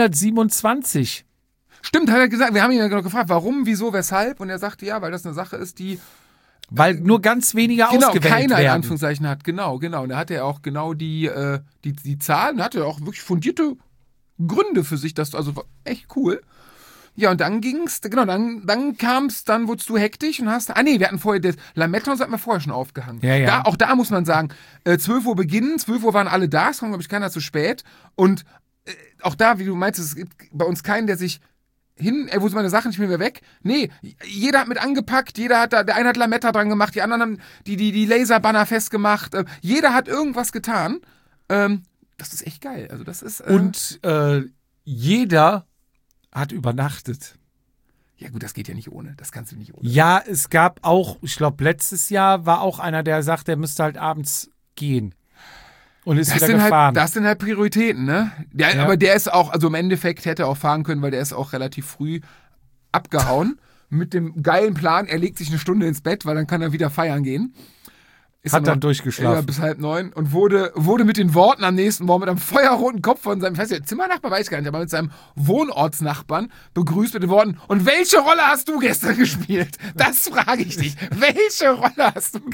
127. Stimmt, hat er gesagt. Wir haben ihn ja genau gefragt, warum, wieso, weshalb. Und er sagte, ja, weil das eine Sache ist, die weil nur ganz wenige ausgewählt werden. Keiner in Anführungszeichen hat, genau. Und da hat er auch genau die Zahlen, hat er auch wirklich fundierte Gründe für sich, das also echt cool. Ja, und dann ging's, genau, dann kam's, dann wurdest du hektisch und hast, wir hatten vorher, das Lametta hatten wir vorher schon aufgehangen. Ja. Auch da muss man sagen, 12 Uhr beginnen, 12 Uhr waren alle da, es kam, glaube ich, keiner zu spät. Und auch da, wie du meinst, es gibt bei uns keinen, der sich wo sind meine Sachen, ich bin wieder weg? Nee, jeder hat mit angepackt, der eine hat Lametta dran gemacht, die anderen haben die Laserbanner festgemacht, jeder hat irgendwas getan. Das ist echt geil. Also das ist und jeder hat übernachtet. Ja gut, das geht ja nicht ohne, das kannst du nicht ohne. Ja, es gab auch, ich glaube letztes Jahr war auch einer, der sagt, der müsste halt abends gehen. Und ist wieder gefahren. Das sind halt Prioritäten, ne? Ja. Aber der ist auch, also im Endeffekt hätte er auch fahren können, weil der ist auch relativ früh abgehauen. Mit dem geilen Plan, er legt sich 1 Stunde ins Bett, weil dann kann er wieder feiern gehen. Hat dann durchgeschlafen. Bis 8:30 und wurde mit den Worten am nächsten Morgen mit einem feuerroten Kopf von seinem, ich weiß nicht, Zimmernachbar weiß ich gar nicht, aber mit seinem Wohnortsnachbarn begrüßt mit den Worten, und welche Rolle hast du gestern gespielt? Das frage ich dich. Welche Rolle hast du?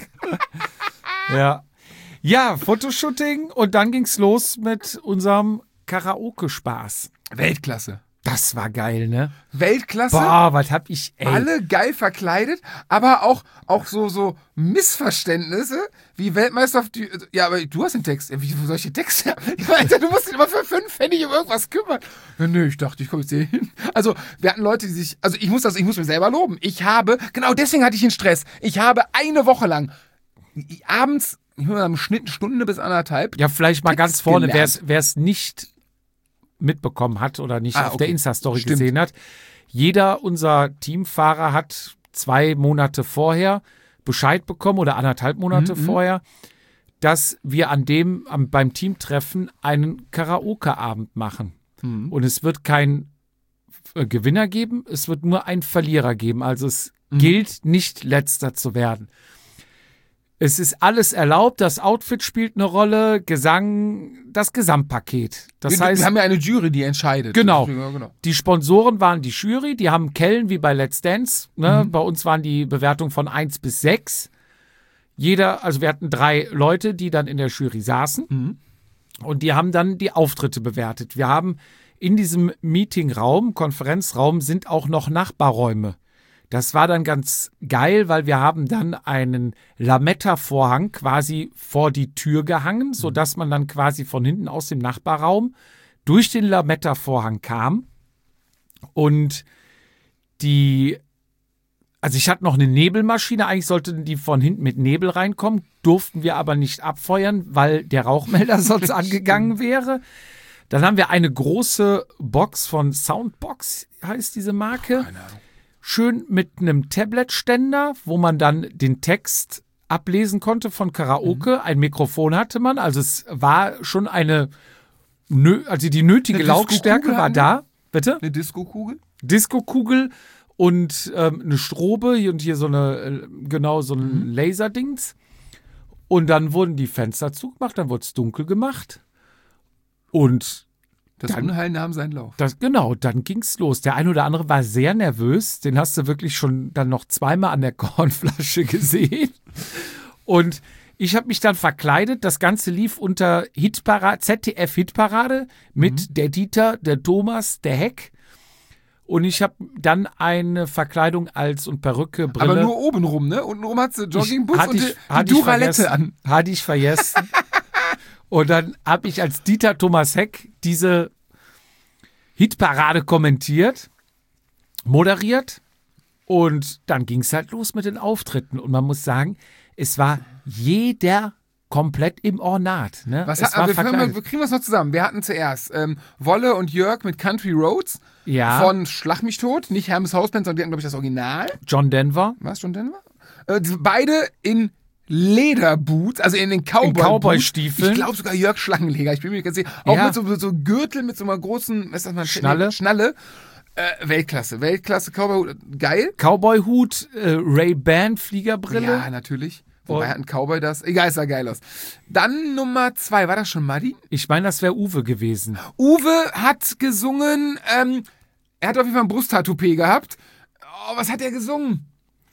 Ja, Fotoshooting und dann ging's los mit unserem Karaoke-Spaß. Weltklasse. Das war geil, ne? Weltklasse. Boah, was hab ich, Alle geil verkleidet, aber auch so Missverständnisse wie Weltmeister auf die. Ja, aber du hast den Text. Wie soll ich den Text haben? Ich meine, du musst dich immer für 5 Pfennig um irgendwas kümmern. Ja, nö, ich dachte, ich komme jetzt hier hin. Also, wir hatten Leute, die sich. Also, ich muss mir selber loben. Genau deswegen hatte ich den Stress. Ich habe eine Woche lang abends, ich würde sagen, im Schnitt 1 Stunde bis 1,5. Ja, vielleicht mal ganz vorne, wer es nicht mitbekommen hat oder nicht auf der Insta-Story gesehen hat. Jeder unserer Teamfahrer hat 2 Monate vorher Bescheid bekommen oder 1,5 Monate vorher, dass wir beim Teamtreffen einen Karaoke-Abend machen. Und es wird kein Gewinner geben, es wird nur einen Verlierer geben. Also es gilt nicht, Letzter zu werden. Es ist alles erlaubt, das Outfit spielt eine Rolle, Gesang, das Gesamtpaket. Das heißt, wir haben ja eine Jury, die entscheidet. Genau. Die Sponsoren waren die Jury, die haben Kellen wie bei Let's Dance. Ne? Bei uns waren die Bewertungen von 1 bis 6. Wir hatten 3 Leute, die dann in der Jury saßen und die haben dann die Auftritte bewertet. Wir haben in diesem Meetingraum, Konferenzraum, sind auch noch Nachbarräume. Das war dann ganz geil, weil wir haben dann einen Lametta-Vorhang quasi vor die Tür gehangen, sodass man dann quasi von hinten aus dem Nachbarraum durch den Lametta-Vorhang kam. Und also ich hatte noch eine Nebelmaschine, eigentlich sollten die von hinten mit Nebel reinkommen, durften wir aber nicht abfeuern, weil der Rauchmelder sonst angegangen wäre. Dann haben wir eine große Box von Soundbox, heißt diese Marke. Keine Ahnung. Schön mit einem Tablet-Ständer, wo man dann den Text ablesen konnte von Karaoke. Ein Mikrofon hatte man, also es war schon also die nötige Eine Lautstärke Disco-Kugel war hatten da. Bitte? Eine Disco-Kugel? Disco-Kugel und eine Strobe und hier so ein Laserdings. Und dann wurden die Fenster zugemacht, dann wurde es dunkel gemacht. Und Das Unheil nahm seinen Lauf. dann ging's los. Der ein oder andere war sehr nervös. Den hast du wirklich schon dann noch zweimal an der Kornflasche gesehen. Und ich habe mich dann verkleidet. Das Ganze lief unter ZDF-Hitparade mit der Dieter, der Thomas, der Heck. Und ich habe dann eine Verkleidung und Perücke, Brille. Aber nur obenrum, ne? Untenrum hat sie Joggingbus und die ich Duralette an. Hatte ich vergessen. Und dann habe ich als Dieter Thomas Heck diese Hitparade kommentiert, moderiert und dann ging es halt los mit den Auftritten. Und man muss sagen, es war jeder komplett im Ornat. Ne? Wir kriegen das noch zusammen. Wir hatten zuerst Wolle und Jörg mit Country Roads von Schlag mich tot, nicht Hermes Hausband, sondern die hatten, glaube ich, das Original. John Denver. Was, John Denver? Beide in Lederboots, also in den Cowboy-Stiefeln. Ich glaube sogar Jörg Schlangenleger, ich bin mir nicht ganz sicher. Auch mit so Gürtel, mit so einer großen, was ist das mal? Schnalle. Weltklasse, Cowboy, geil. Cowboy-Hut, Ray-Ban, Fliegerbrille. Ja, natürlich. Wobei hat ein Cowboy das? Egal, sah geil aus. Dann Nummer 2, war das schon Maddi? Ich meine, das wäre Uwe gewesen. Uwe hat gesungen, er hat auf jeden Fall ein Brusttattoo gehabt. Oh, was hat er gesungen?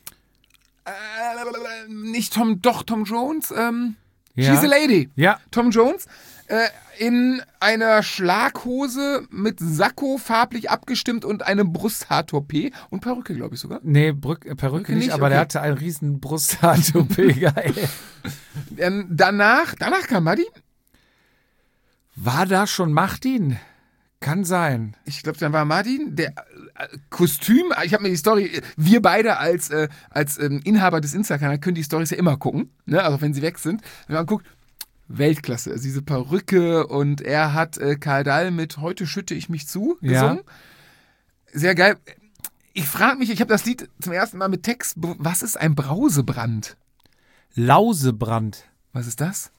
Nicht Tom Jones, She's a Lady. Ja. Tom Jones, in einer Schlaghose mit Sakko farblich abgestimmt und einem Brusthaartoupet und Perücke, glaube ich sogar. Nee, Perücke nicht, aber der hatte einen riesen Brusthaartoupet, geil. Danach kam Maddi. War da schon Martin? Kann sein. Ich glaube, dann war Martin, der Kostüm, ich habe mir die Story, wir beide als Inhaber des Insta-Kanals können die Storys ja immer gucken, ne? Also wenn sie weg sind. Wenn man guckt, Weltklasse, also diese Perücke und er hat Karl Dall mit Heute schütte ich mich zu gesungen. Ja. Sehr geil. Ich frage mich, ich habe das Lied zum ersten Mal mit Text, was ist ein Brausebrand? Lausebrand. Was ist das?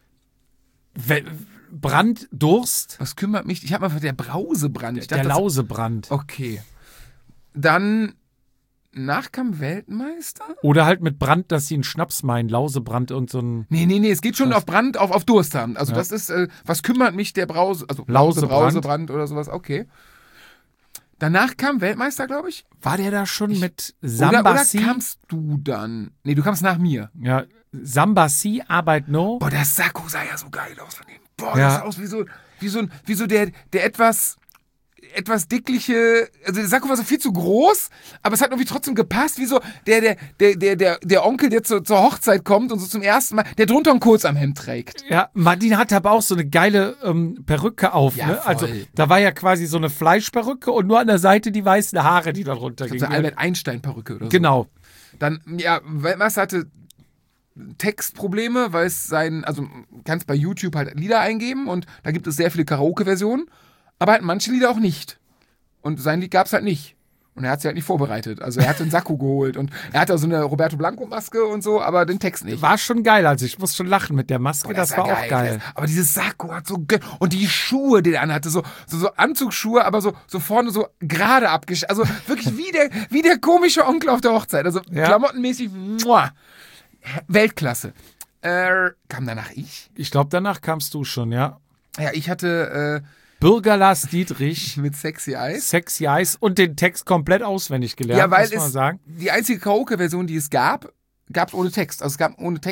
Brand, Durst. Was kümmert mich? Ich habe mal der Brausebrand. Ich dachte, der Lausebrand. Okay. Dann kam Weltmeister? Oder halt mit Brand, dass sie einen Schnaps meinen. Lausebrand, irgend so ein... Nee, es geht schon auf Brand, auf Durst haben. Also das ist, was kümmert mich der Brausebrand oder sowas. Okay. Danach kam Weltmeister, glaube ich. War der da schon mit Sambasi? Oder kamst du dann? Nee, du kamst nach mir. Ja, Sambasi, Arbeit No. Boah, der Sakko sah ja so geil aus von ihm. Boah, das sah aus wie so der etwas dickliche, also der Sakko war so viel zu groß, aber es hat irgendwie trotzdem gepasst, wie so der Onkel, der zur Hochzeit kommt und so zum ersten Mal, der drunter einen Kurz am Hemd trägt. Ja, Martin hatte aber auch so eine geile Perücke auf, ja, ne? Voll. Also da war ja quasi so eine Fleischperücke und nur an der Seite die weißen Haare, die da runter gingen. So eine Albert Einstein-Perücke oder so. Genau. Dann, Weltmeister hatte Textprobleme, weil also kannst bei YouTube halt Lieder eingeben und da gibt es sehr viele Karaoke-Versionen, aber halt manche Lieder auch nicht. Und sein Lied gab es halt nicht. Und er hat sich halt nicht vorbereitet. Also er hat den Sakko geholt und er hatte so eine Roberto Blanco-Maske und so, aber den Text nicht. War schon geil, also ich muss schon lachen mit der Maske, Boah, das war auch geil. Aber dieses Sakko hat so geil. Und die Schuhe, die er anhatte, so Anzugsschuhe, aber so vorne so gerade abgeschnitten. Also wirklich wie der komische Onkel auf der Hochzeit. Also klamottenmäßig, Weltklasse. Kam danach ich? Ich glaube, danach kamst du schon, ja. Ja, ich hatte Bürger Lars Dietrich mit Sexy Eyes. Sexy Eyes und den Text komplett auswendig gelernt, ja, weil muss man sagen. Die einzige Karaoke-Version, die es gab es ohne Text. Also es gab ohne Text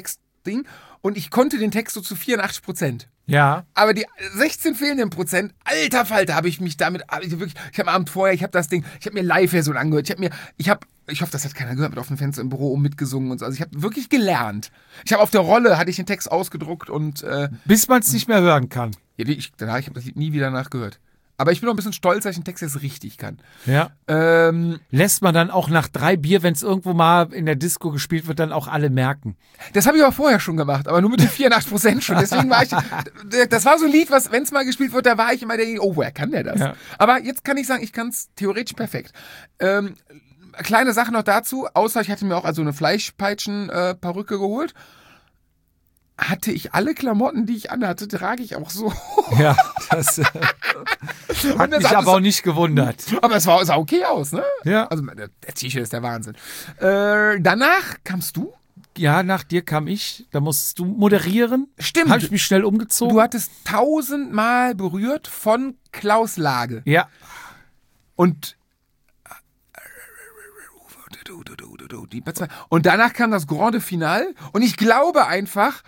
Ding und ich konnte den Text so zu 84%. Ja. Aber die 16 fehlenden Prozent, alter Falter, habe ich mich damit, ich habe am Abend vorher, ich habe das Ding, ich habe mir Live-Version angehört, ich hoffe, das hat keiner gehört, mit offenem Fenster im Büro mitgesungen und so. Also ich habe wirklich gelernt. Ich habe auf der Rolle, hatte ich den Text ausgedruckt und... bis man es nicht mehr hören kann. Ja, ich habe das Lied nie wieder nachgehört. Aber ich bin noch ein bisschen stolz, dass ich den Text jetzt richtig kann. Ja. Lässt man dann auch nach 3 Bier, wenn es irgendwo mal in der Disco gespielt wird, dann auch alle merken. Das habe ich aber vorher schon gemacht, aber nur mit den 84% schon. Deswegen war ich, das war so ein Lied, was, wenn es mal gespielt wird, da war ich immer derjenige, oh, woher kann der das? Ja. Aber jetzt kann ich sagen, ich kann es theoretisch perfekt. Kleine Sache noch dazu, außer ich hatte mir auch also eine Fleischpeitschen-Perücke geholt. Hatte ich alle Klamotten, die ich anhatte, trage ich auch so. Ja, das hat mich aber auch nicht gewundert. Aber es sah okay aus, ne? Ja. Also der T-Shirt ist der Wahnsinn. Danach kamst du? Ja, nach dir kam ich. Da musstest du moderieren. Stimmt. Habe ich mich schnell umgezogen. Du hattest 1000-mal berührt von Klaus Lage. Ja. Und danach kam das Grande Finale. Und ich glaube einfach,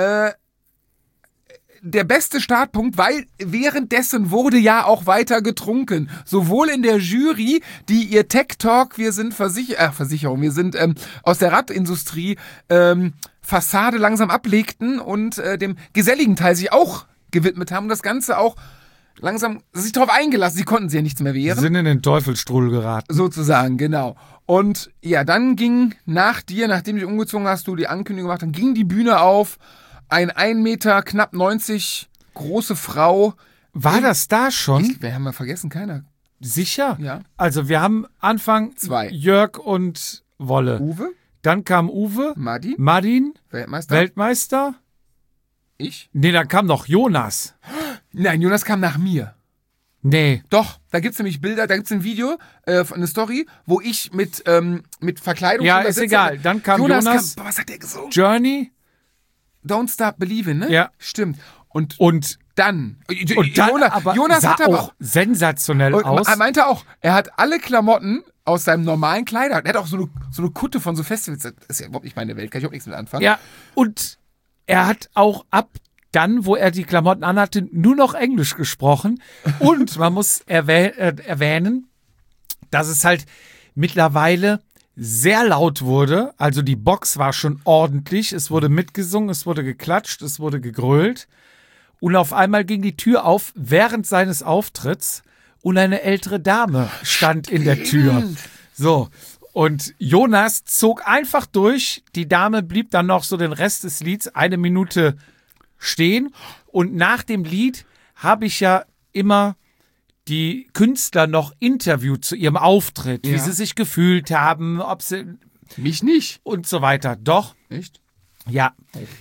der beste Startpunkt, weil währenddessen wurde ja auch weiter getrunken. Sowohl in der Jury, die ihr Tech Talk, wir sind Versicherung, wir sind aus der Radindustrie, Fassade langsam ablegten und dem geselligen Teil sich auch gewidmet haben und das Ganze auch langsam sich darauf eingelassen. Sie konnten sich ja nichts mehr wehren. Sie sind in den Teufelsstrudel geraten. Sozusagen, genau. Und ja, dann ging nach dir, nachdem du dich umgezogen hast, du die Ankündigung gemacht, dann ging die Bühne auf. Ein 1 Meter, knapp 90 große Frau. War das da schon? Wir haben ja vergessen, keiner. Sicher? Ja. Also wir haben Anfang 2. Jörg und Wolle. Uwe. Dann kam Uwe. Madin. Weltmeister. Ich? Nee, dann kam noch Jonas. Nein, Jonas kam nach mir. Nee. Doch, da gibt's nämlich Bilder, da gibt's ein Video, eine Story, wo ich mit Verkleidung... Ja, ist egal. Dann kam Jonas. Was hat der gesungen? Journey. Don't Stop Believing, ne? Ja. Stimmt. Und dann Jonas sah hat aber auch sensationell aus. Er meinte auch, er hat alle Klamotten aus seinem normalen Kleider. Er hat auch so eine Kutte von so Festivals. Das ist ja überhaupt nicht meine Welt, kann ich auch nichts mit anfangen. Ja, und er hat auch dann, wo er die Klamotten anhatte, nur noch Englisch gesprochen. Und man muss erwähnen, dass es halt mittlerweile sehr laut wurde. Also die Box war schon ordentlich. Es wurde mitgesungen, es wurde geklatscht, es wurde gegrölt. Und auf einmal ging die Tür auf während seines Auftritts und eine ältere Dame stand in der Tür. So. Und Jonas zog einfach durch. Die Dame blieb dann noch so den Rest des Lieds 1 Minute stehen. Und nach dem Lied habe ich ja immer die Künstler noch interviewt zu ihrem Auftritt, wie sie sich gefühlt haben, ob sie... Mich nicht. Und so weiter. Doch. Echt? Ja.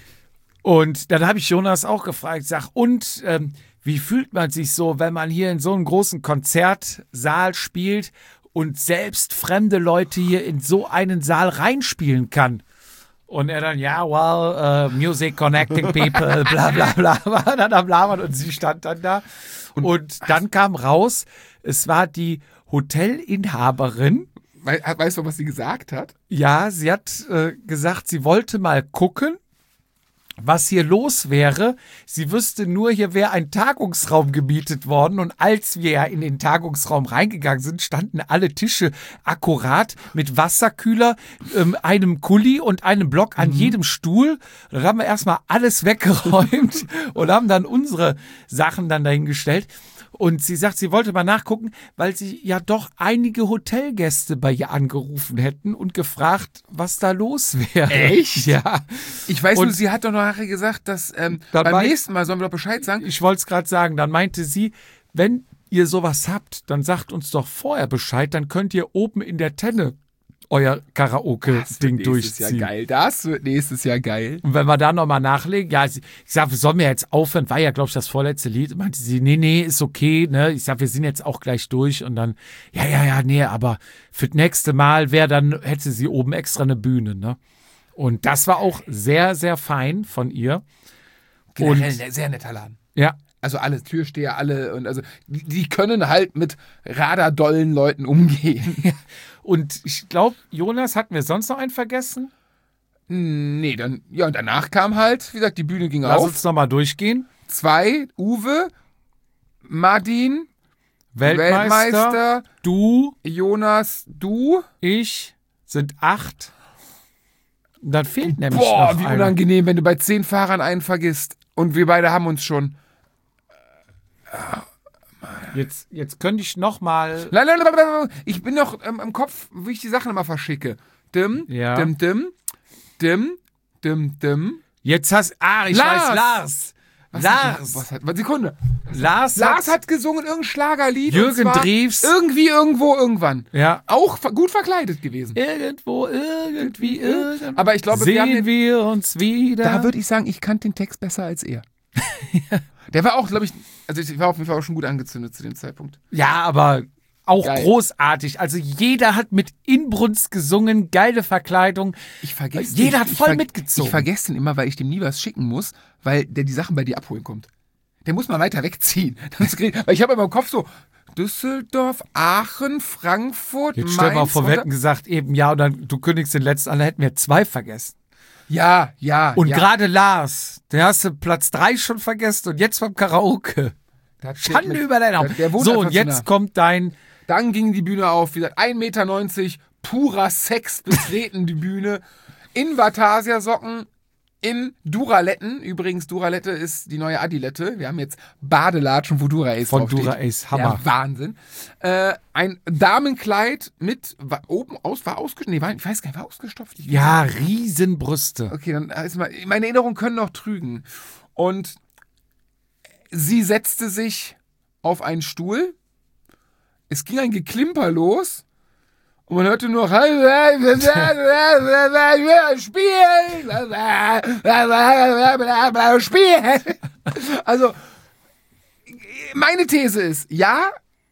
Und dann habe ich Jonas auch gefragt, wie fühlt man sich so, wenn man hier in so einem großen Konzertsaal spielt und selbst fremde Leute hier in so einen Saal reinspielen kann? Und er dann, music connecting people, bla bla bla, war dann am Labern und sie stand dann da. Und dann kam raus, es war die Hotelinhaberin. Weißt du, was sie gesagt hat? Ja, sie hat gesagt, sie wollte mal gucken, was hier los wäre. Sie wüsste nur, hier wäre ein Tagungsraum gemietet worden. Und als wir in den Tagungsraum reingegangen sind, standen alle Tische akkurat mit Wasserkühler, einem Kuli und einem Block an jedem Stuhl. Und dann haben wir erstmal alles weggeräumt und haben dann unsere Sachen dann dahingestellt. Und sie sagt, sie wollte mal nachgucken, weil sie ja doch einige Hotelgäste bei ihr angerufen hätten und gefragt, was da los wäre. Echt? Ja. Ich weiß nur, sie hat doch nachher gesagt, dass beim nächsten Mal sollen wir doch Bescheid sagen. Ich wollte es gerade sagen, dann meinte sie, wenn ihr sowas habt, dann sagt uns doch vorher Bescheid, dann könnt ihr oben in der Tenne euer Karaoke-Ding durchziehen. Das wird nächstes Jahr geil. Und wenn wir da nochmal nachlegen, ja, ich sag, sollen wir jetzt aufhören? War ja, glaube ich, das vorletzte Lied. Meinte sie, nee, ist okay, ne? Ich sag, wir sind jetzt auch gleich durch. Und dann, nee, aber für das nächste Mal hätte sie oben extra eine Bühne, ne? Und das war auch sehr, sehr fein von ihr. Generell ein sehr netter Laden. Ja. Also alle Türsteher, und also die können halt mit radardollen Leuten umgehen. Und ich glaube, Jonas, hatten wir sonst noch einen vergessen? Nee, dann, ja, und danach kam halt, wie gesagt, die Bühne ging Lass auf. uns nochmal durchgehen. 2, Uwe, Martin, Weltmeister, du, Jonas, du. ich, sind 8. Und dann fehlt nämlich Boah, noch wie einer. unangenehm, wenn du bei 10 Fahrern einen vergisst. Und wir beide haben uns schon. Jetzt könnte ich nochmal... Nein, ich bin noch im Kopf, wie ich die Sachen immer verschicke. Dim. Jetzt hast... ich weiß, Lars. Sekunde. Lars hat gesungen irgendein Schlagerlied. Jürgen und zwar Drews. Irgendwie, irgendwo, irgendwann. Ja. Auch gut verkleidet gewesen. Irgendwo, irgendwie. Aber ich glaube, sehen wir uns wieder. Da würde ich sagen, ich kannte den Text besser als er. Der war auch, glaube ich, also ich war auf jeden Fall auch schon gut angezündet zu dem Zeitpunkt. Ja, aber auch geil. Großartig. Also jeder hat mit Inbrunst gesungen, geile Verkleidung. Ich vergesse Jeder hat voll mitgezogen. Ich vergesse den immer, weil ich dem nie was schicken muss, weil der die Sachen bei dir abholen kommt. Der muss mal weiter wegziehen. Weil ich habe immer im Kopf so, Düsseldorf, Aachen, Frankfurt, Jetzt stell mal Mainz. vor, wir hätten gesagt eben, ja, und dann du kündigst den letzten an, dann hätten wir 2 vergessen. Ja. Und gerade Lars, der hast du Platz 3 schon vergessen und jetzt beim Karaoke. Schande über deinen Haupt. So, und jetzt kommt dein... Dann ging die Bühne auf, wie gesagt, 1,90 Meter, purer Sex betreten die Bühne, in Vatasia-Socken, in Duraletten. Übrigens, Duralette ist die neue Adilette. Wir haben jetzt Badelatschen, wo Dura-Ace von draufsteht. Dura-Ace, Hammer. Ja, Wahnsinn. Ein Damenkleid mit, ich weiß gar nicht, war ausgestopft? Ja, Riesenbrüste. Okay, dann ist meine Erinnerungen können noch trügen. Und sie setzte sich auf einen Stuhl. Es ging ein Geklimper los und man hörte nur Spiel. Also, meine These ist, ja,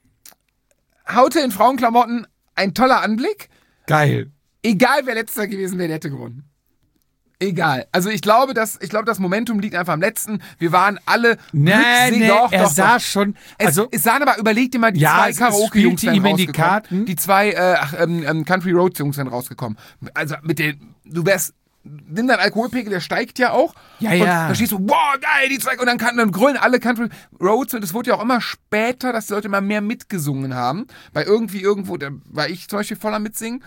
Haute in Frauenklamotten, ein toller Anblick. Geil. Egal, wer letzter gewesen wäre, der hätte gewonnen. Egal. Also ich glaube, das Momentum liegt einfach am letzten. Wir waren alle er sah schon. Also es sahen aber, überleg dir mal, die ja, 2 Karaoke-Jungs ihm in die Karten. Die 2 Country Roads-Jungs sind rausgekommen. Also nimm deinen Alkoholpegel, der steigt ja auch. Ja, und ja. dann stehst du, wow, geil, die 2. Und dann grölen alle Country Roads. Und es wurde ja auch immer später, dass die Leute immer mehr mitgesungen haben. Bei irgendwo, da war ich zum Beispiel voller Mitsingen.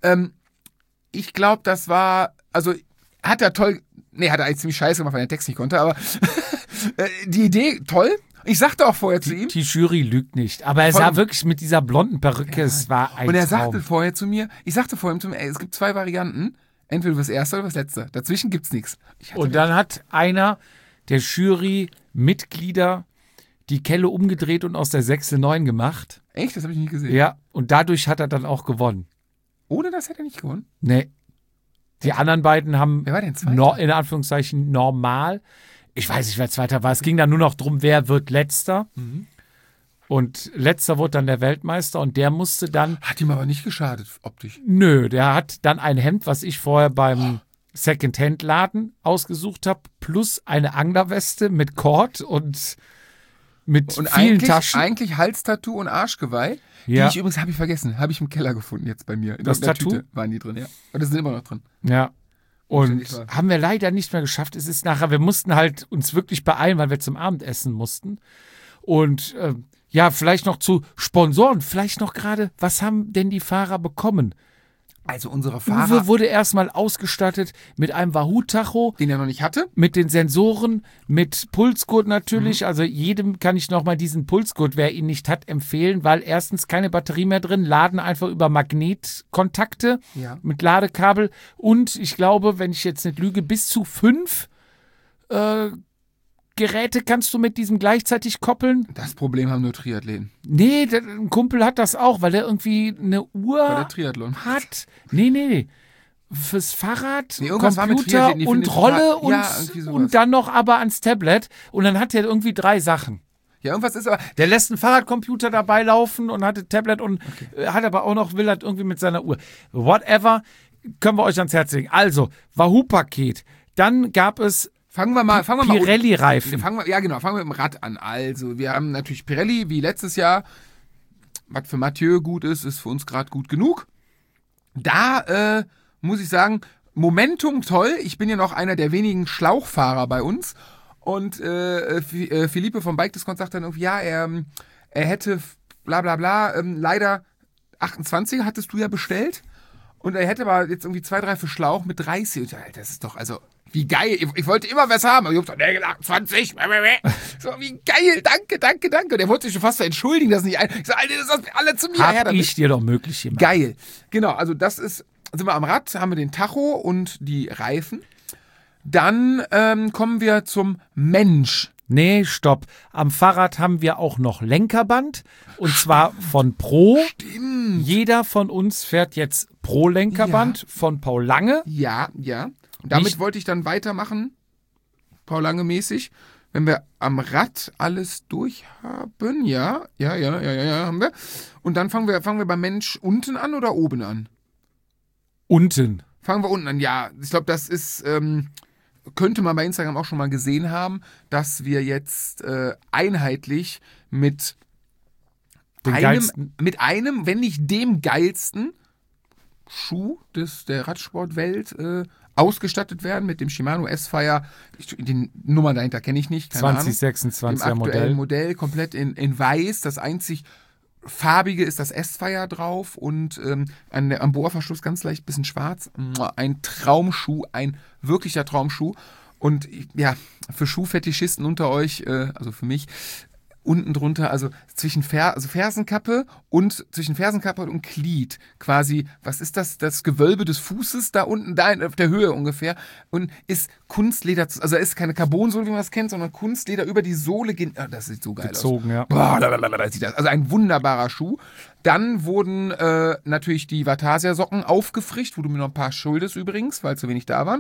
Ich glaube, das war, also hat er toll, hat er eigentlich ziemlich scheiße gemacht, weil er den Text nicht konnte, aber die Idee, toll. Ich sagte auch vorher zu ihm. Die Jury lügt nicht, aber er sah wirklich mit dieser blonden Perücke, es war ein Und er Traum. sagte vorher zu mir, es gibt 2 Varianten, entweder das erste oder das letzte. Dazwischen gibt's nichts. Und dann hat einer der Jury-Mitglieder die Kelle umgedreht und aus der 6-9 gemacht. Echt? Das habe ich nicht gesehen. Ja, und dadurch hat er dann auch gewonnen. Ohne das hätte er nicht gewonnen? Nee. Die anderen beiden haben Wer war denn Zweiter? in Anführungszeichen normal. Ich weiß nicht, wer Zweiter war. Es ging dann nur noch darum, wer wird Letzter. Mhm. Und Letzter wurde dann der Weltmeister und der musste dann... Hat ihm aber nicht geschadet, optisch. Nö, der hat dann ein Hemd, was ich vorher beim Second-Hand-Laden ausgesucht habe, plus eine Anglerweste mit Kord und mit vielen Taschen. Eigentlich Halstattoo und Arschgeweih. Ja. Die ich übrigens, habe ich vergessen, habe ich im Keller gefunden jetzt bei mir. In Das der Tattoo? Tüte waren die drin, ja. Und das sind immer noch drin. Ja. Und Nicht wahr. haben wir leider nicht mehr geschafft. Es ist nachher, wir mussten halt uns wirklich beeilen, weil wir zum Abendessen mussten. Und ja, vielleicht noch zu Sponsoren, vielleicht noch gerade, was haben denn die Fahrer bekommen? Also unsere Fahrer, Uwe wurde erstmal ausgestattet mit einem Wahoo-Tacho, den er noch nicht hatte. mit den Sensoren, mit Pulsgurt natürlich. Also jedem kann ich nochmal diesen Pulsgurt, wer ihn nicht hat, empfehlen, weil erstens keine Batterie mehr drin, laden einfach über Magnetkontakte Ja. mit Ladekabel und ich glaube, wenn ich jetzt nicht lüge, bis zu 5 Geräte kannst du mit diesem gleichzeitig koppeln. Das Problem haben nur Triathleten. Nee, ein Kumpel hat das auch, weil der irgendwie eine Bei Uhr der Triathlon. hat. Nee. Fürs Fahrrad, Nee, irgendwas war mit Computer Triathleten, die und finden Rolle total- ja, irgendwie sowas. und dann noch aber ans Tablet. Und dann hat er irgendwie 3 Sachen. Ja, irgendwas ist aber. Der lässt einen Fahrradcomputer dabei laufen und hat ein Tablet und hat aber auch noch, will halt irgendwie mit seiner Uhr. Whatever, können wir euch ans Herz legen. Also, Wahoo-Paket. Dann gab es Fangen wir mal Pirelli-Reifen. Fangen wir mit dem Rad an. Also, wir haben natürlich Pirelli, wie letztes Jahr. Was für Mathieu gut ist für uns gerade gut genug. Da muss ich sagen, Momentum toll. Ich bin ja noch einer der wenigen Schlauchfahrer bei uns. Und Philippe vom Bike Discount sagt dann irgendwie, ja, er hätte bla bla bla, leider 28er hattest du ja bestellt. Und er hätte aber jetzt irgendwie 2, 3 für Schlauch mit 30. Und ich dachte, das ist doch, also, wie geil. Ich wollte immer was haben. Aber ich hab gesagt, nee, 28. So, wie geil. Danke. Und er wollte sich schon fast entschuldigen, dass nicht ich sag, Alter, das ist alle zu mir her. Hab ich dir doch möglich gemacht. Geil. Genau, also sind wir am Rad, haben wir den Tacho und die Reifen. Dann kommen wir zum Mensch. Nee, stopp. Am Fahrrad haben wir auch noch Lenkerband. Und zwar von Pro. Stimmt. Jeder von uns fährt jetzt Pro-Lenkerband von Paul Lange. Ja. Und damit wollte ich dann weitermachen, Paul Lange mäßig. Wenn wir am Rad alles durch haben, ja, haben wir. Und dann fangen wir beim Mensch unten an oder oben an? Unten. Fangen wir unten an, ja. Ich glaube, das ist, könnte man bei Instagram auch schon mal gesehen haben, dass wir jetzt einheitlich mit einem, wenn nicht dem geilsten Schuh der Radsportwelt ausgestattet werden, mit dem Shimano S-Fire. Die Nummer dahinter kenne ich nicht, keine 2026er Modell, komplett in weiß. Das einzig farbige ist das S-Fire drauf und am Bohrverschluss ganz leicht ein bisschen schwarz. Ein Traumschuh, ein wirklicher Traumschuh. Und ja, für Schuhfetischisten unter euch, also für mich, unten drunter, also zwischen Fersenkappe und Glied, quasi, was ist das? Das Gewölbe des Fußes da unten, da auf der Höhe ungefähr, und ist Kunstleder, also ist keine Carbonsohle, wie man das kennt, sondern Kunstleder über die Sohle, das sieht so geil gezogen, aus. Ja. Boah, sieht das, also ein wunderbarer Schuh. Dann wurden natürlich die Vatasia-Socken aufgefrischt, wo du mir noch ein paar schuldest übrigens, weil zu wenig da waren.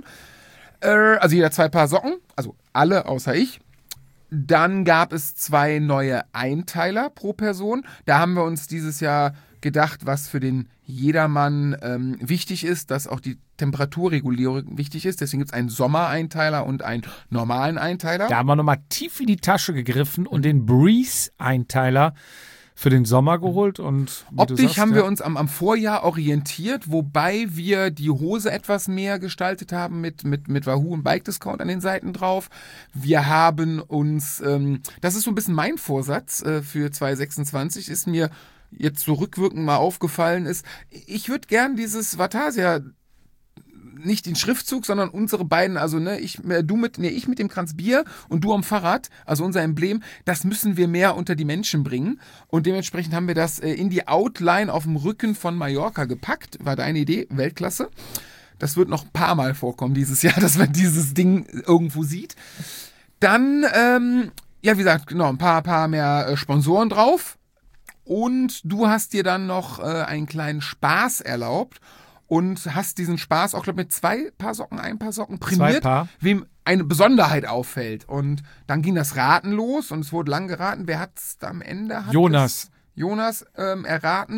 Also jeder 2 Paar Socken, also alle außer ich. Dann gab es 2 neue Einteiler pro Person. Da haben wir uns dieses Jahr gedacht, was für den Jedermann wichtig ist, dass auch die Temperaturregulierung wichtig ist. Deswegen gibt es einen Sommereinteiler und einen normalen Einteiler. Da haben wir nochmal tief in die Tasche gegriffen und den Breeze-Einteiler für den Sommer geholt. Und optisch haben wir uns am Vorjahr orientiert, wobei wir die Hose etwas mehr gestaltet haben mit Wahoo und Bike Discount an den Seiten drauf. Wir haben uns, das ist so ein bisschen mein Vorsatz für 2026, ist mir jetzt so rückwirkend mal aufgefallen ist, ich würde gern dieses Vatasia, nicht den Schriftzug, sondern unsere beiden, also ich mit dem Kranz Bier und du am Fahrrad, also unser Emblem, das müssen wir mehr unter die Menschen bringen. Und dementsprechend haben wir das in die Outline auf dem Rücken von Mallorca gepackt. War deine Idee, Weltklasse. Das wird noch ein paar Mal vorkommen dieses Jahr, dass man dieses Ding irgendwo sieht. Dann, wie gesagt, genau, ein paar mehr Sponsoren drauf. Und du hast dir dann noch einen kleinen Spaß erlaubt. Und hast diesen Spaß auch, glaube ich, mit 2 Paar Socken, 1 Paar Socken prämiert, 2 Paar. Wem eine Besonderheit auffällt. Und dann ging das Raten los und es wurde lang geraten. Wer hat es am Ende? Jonas erraten.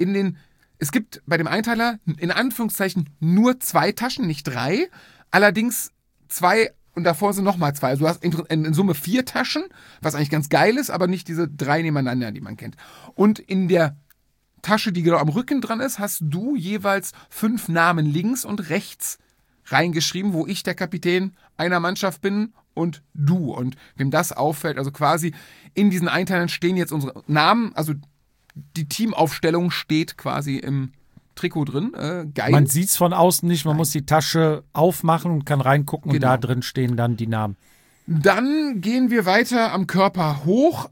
Es gibt bei dem Einteiler in Anführungszeichen nur 2 Taschen, nicht 3. Allerdings 2 und davor sind nochmal 2. Also du hast in Summe 4 Taschen, was eigentlich ganz geil ist, aber nicht diese 3 nebeneinander, die man kennt. Und in der Tasche, die genau am Rücken dran ist, hast du jeweils 5 Namen links und rechts reingeschrieben, wo ich der Kapitän einer Mannschaft bin und du. Und wem das auffällt, also quasi in diesen Einteilern stehen jetzt unsere Namen, also die Teamaufstellung steht quasi im Trikot drin. Geil. Man sieht es von außen nicht, man muss die Tasche aufmachen und kann reingucken, genau. Und da drin stehen dann die Namen. Dann gehen wir weiter am Körper hoch.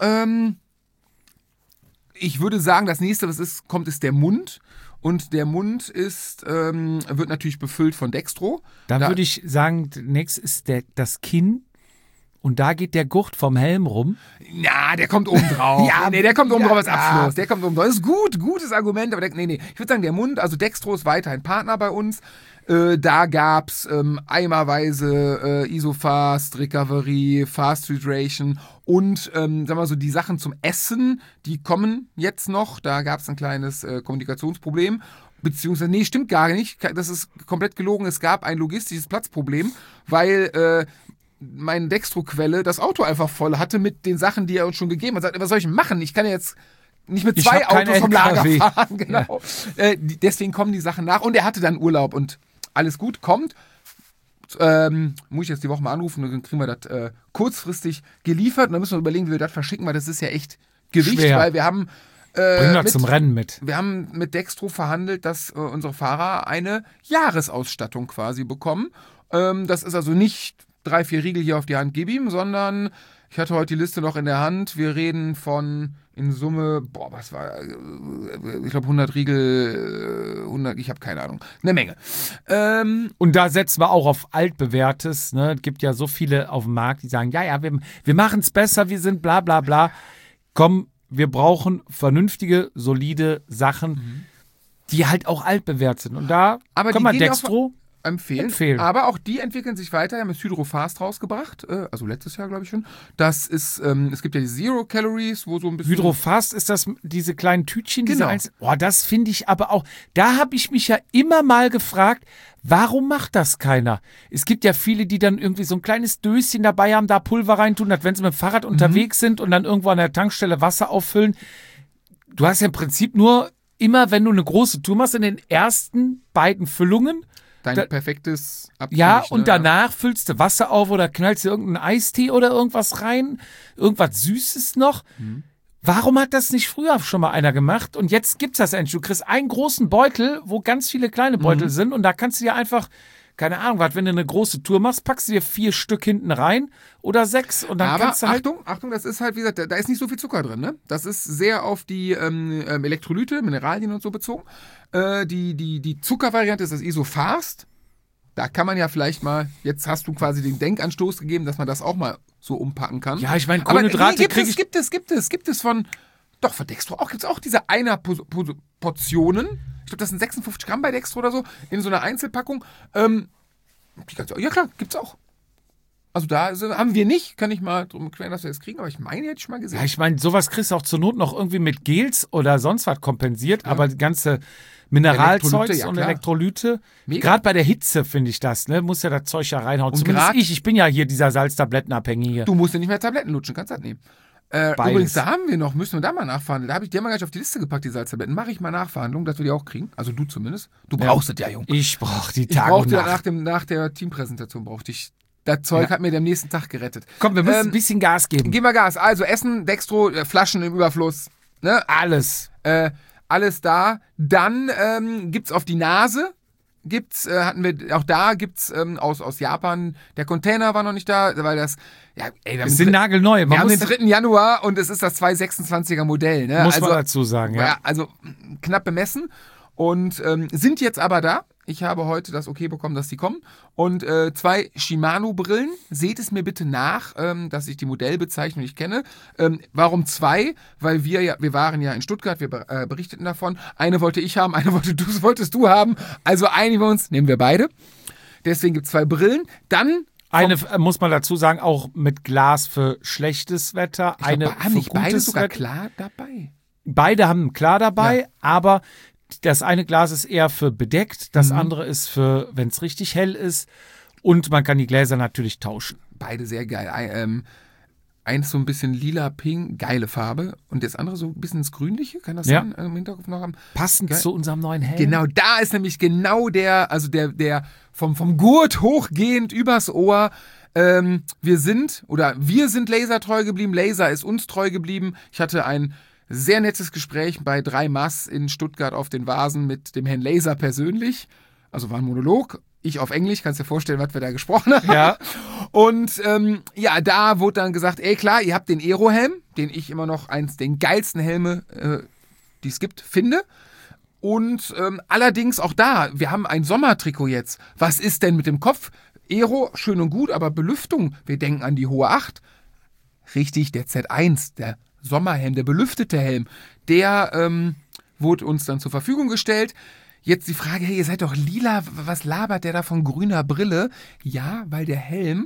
Ich würde sagen, das nächste, was kommt, ist der Mund. Und der Mund wird natürlich befüllt von Dextro. Dann würde ich sagen, nächstes ist das Kinn. Und da geht der Gurt vom Helm rum. Ja, der kommt oben drauf. Der kommt oben drauf als Abschluss. Der kommt oben drauf. Das ist gutes Argument. Aber ich würde sagen, der Mund, also Dextro ist weiterhin Partner bei uns. Da gab es eimerweise Isofast, Recovery, Fast Hydration und die Sachen zum Essen, die kommen jetzt noch. Da gab es ein kleines Kommunikationsproblem. Beziehungsweise, stimmt gar nicht. Das ist komplett gelogen. Es gab ein logistisches Platzproblem, weil meine Dextro-Quelle das Auto einfach voll hatte mit den Sachen, die er uns schon gegeben hat. Was soll ich machen? Ich kann ja jetzt nicht mit 2 Autos vom Lager fahren. Genau. Ja. Deswegen kommen die Sachen nach. Und er hatte dann Urlaub und alles gut, kommt. Muss ich jetzt die Woche mal anrufen, dann kriegen wir das kurzfristig geliefert und dann müssen wir überlegen, wie wir das verschicken, weil das ist ja echt Gewicht, schwer. Weil wir haben Bring das zum Rennen mit. Wir haben mit Dextro verhandelt, dass unsere Fahrer eine Jahresausstattung quasi bekommen. Das ist also nicht 3-4 Riegel hier auf die Hand, gib ihm, sondern ich hatte heute die Liste noch in der Hand. Wir reden von in Summe, ich glaube 100 Riegel, 100, ich habe keine Ahnung, eine Menge. Und da setzen wir auch auf altbewährtes. Ne? Es gibt ja so viele auf dem Markt, die sagen, ja, wir machen es besser, wir sind bla bla bla. Komm, wir brauchen vernünftige, solide Sachen, die halt auch altbewährt sind. Und da kann man Dextro empfehlen. Aber auch die entwickeln sich weiter. Wir haben jetzt Hydrofast rausgebracht, also letztes Jahr, glaube ich schon. Das ist, es gibt ja die Zero Calories, wo so ein bisschen... Hydrofast ist das, diese kleinen Tütchen, genau. Das finde ich aber auch, da habe ich mich ja immer mal gefragt, warum macht das keiner? Es gibt ja viele, die dann irgendwie so ein kleines Döschen dabei haben, da Pulver reintun, dass wenn sie mit dem Fahrrad unterwegs sind und dann irgendwo an der Tankstelle Wasser auffüllen. Du hast ja im Prinzip nur immer, wenn du eine große Tour machst, in den ersten beiden Füllungen dein perfektes Abgleich. Ja, und danach füllst du Wasser auf oder knallst du irgendeinen Eistee oder irgendwas rein, irgendwas Süßes noch. Warum hat das nicht früher schon mal einer gemacht? Und jetzt gibt's das endlich. Du kriegst einen großen Beutel, wo ganz viele kleine Beutel sind und da kannst du dir einfach, keine Ahnung, wenn du eine große Tour machst, packst du dir 4 Stück hinten rein oder 6 und dann kannst du halt... Achtung, das ist halt, wie gesagt, da ist nicht so viel Zucker drin, ne? Das ist sehr auf die Elektrolyte, Mineralien und so bezogen. Die Zuckervariante ist das Isofast. Da kann man ja vielleicht mal, jetzt hast du quasi den Denkanstoß gegeben, dass man das auch mal so umpacken kann. Ja, ich meine, Kohlenhydrate gibt es von Dextro auch, gibt es auch diese Portionen. Ich glaube, das sind 56 Gramm bei Dextro oder so, in so einer Einzelpackung. Ja klar, gibt's auch. Also da haben wir nicht, kann ich mal drum erklären, dass wir das kriegen, aber ich meine, hätte ich mal gesehen. Ja, ich meine, sowas kriegst du auch zur Not noch irgendwie mit Gels oder sonst was kompensiert, aber die ganze Mineralzeugs und Elektrolyte, gerade bei der Hitze finde ich das, ne, muss ja das Zeug ja reinhauen. Und zumindest ich bin ja hier dieser Salztablettenabhängige. Du musst ja nicht mehr Tabletten lutschen, kannst das nehmen. Übrigens, da haben wir noch, müssen wir da mal nachverhandeln. Da habe ich dir mal gleich auf die Liste gepackt, die Salztabletten. Mache ich mal Nachverhandlung, dass wir die auch kriegen. Also du zumindest. Du brauchst es ja, Junge. Ich brauche die Tage und Nacht. Nach der Teampräsentation brauchte ich. Das Zeug hat mir am nächsten Tag gerettet. Komm, wir müssen ein bisschen Gas geben. Gib mal Gas. Also Essen, Dextro, Flaschen im Überfluss. Ne? Alles. Alles da. Dann gibt's auf die Nase. Gibt's aus Japan, der Container war noch nicht da, weil das, wir sind nagelneu. Wir haben den 3. Januar und es ist das 226er Modell. Ne? Muss man dazu sagen, ja. Also knapp bemessen und sind jetzt aber da. Ich habe heute das Okay bekommen, dass die kommen. Und 2 Shimano-Brillen. Seht es mir bitte nach, dass ich die Modellbezeichnung nicht kenne. Warum 2? Weil wir waren ja in Stuttgart, wir berichteten davon. Eine wollte ich haben, eine wolltest du haben. Also einigen wir uns, nehmen wir beide. Deswegen gibt es 2 Brillen. Dann eine muss man dazu sagen, auch mit Glas für schlechtes Wetter. Haben nicht beide sogar klar dabei? Beide haben klar dabei, aber das eine Glas ist eher für bedeckt, das andere ist für, wenn es richtig hell ist. Und man kann die Gläser natürlich tauschen. Beide sehr geil. Eins so ein bisschen lila-pink, geile Farbe. Und das andere so ein bisschen ins Grünliche, kann das sein? Im Hinterkopf noch haben. Passend zu unserem neuen Helm. Genau, da ist nämlich genau der vom Gurt hochgehend übers Ohr. Wir sind lasertreu geblieben. Laser ist uns treu geblieben. Ich hatte ein sehr nettes Gespräch bei 3 Mass in Stuttgart auf den Vasen mit dem Herrn Laser persönlich. Also war ein Monolog. Ich auf Englisch, kannst dir vorstellen, was wir da gesprochen haben. Ja. Und da wurde dann gesagt, klar, ihr habt den Aero-Helm, den ich immer noch den geilsten Helme, die es gibt, finde. Und allerdings auch da, wir haben ein Sommertrikot jetzt. Was ist denn mit dem Kopf? Aero, schön und gut, aber Belüftung, wir denken an die hohe 8. Richtig, der Z1, der Sommerhelm, der belüftete Helm, der wurde uns dann zur Verfügung gestellt. Jetzt die Frage, hey, ihr seid doch lila, was labert der da von grüner Brille? Ja, weil der Helm,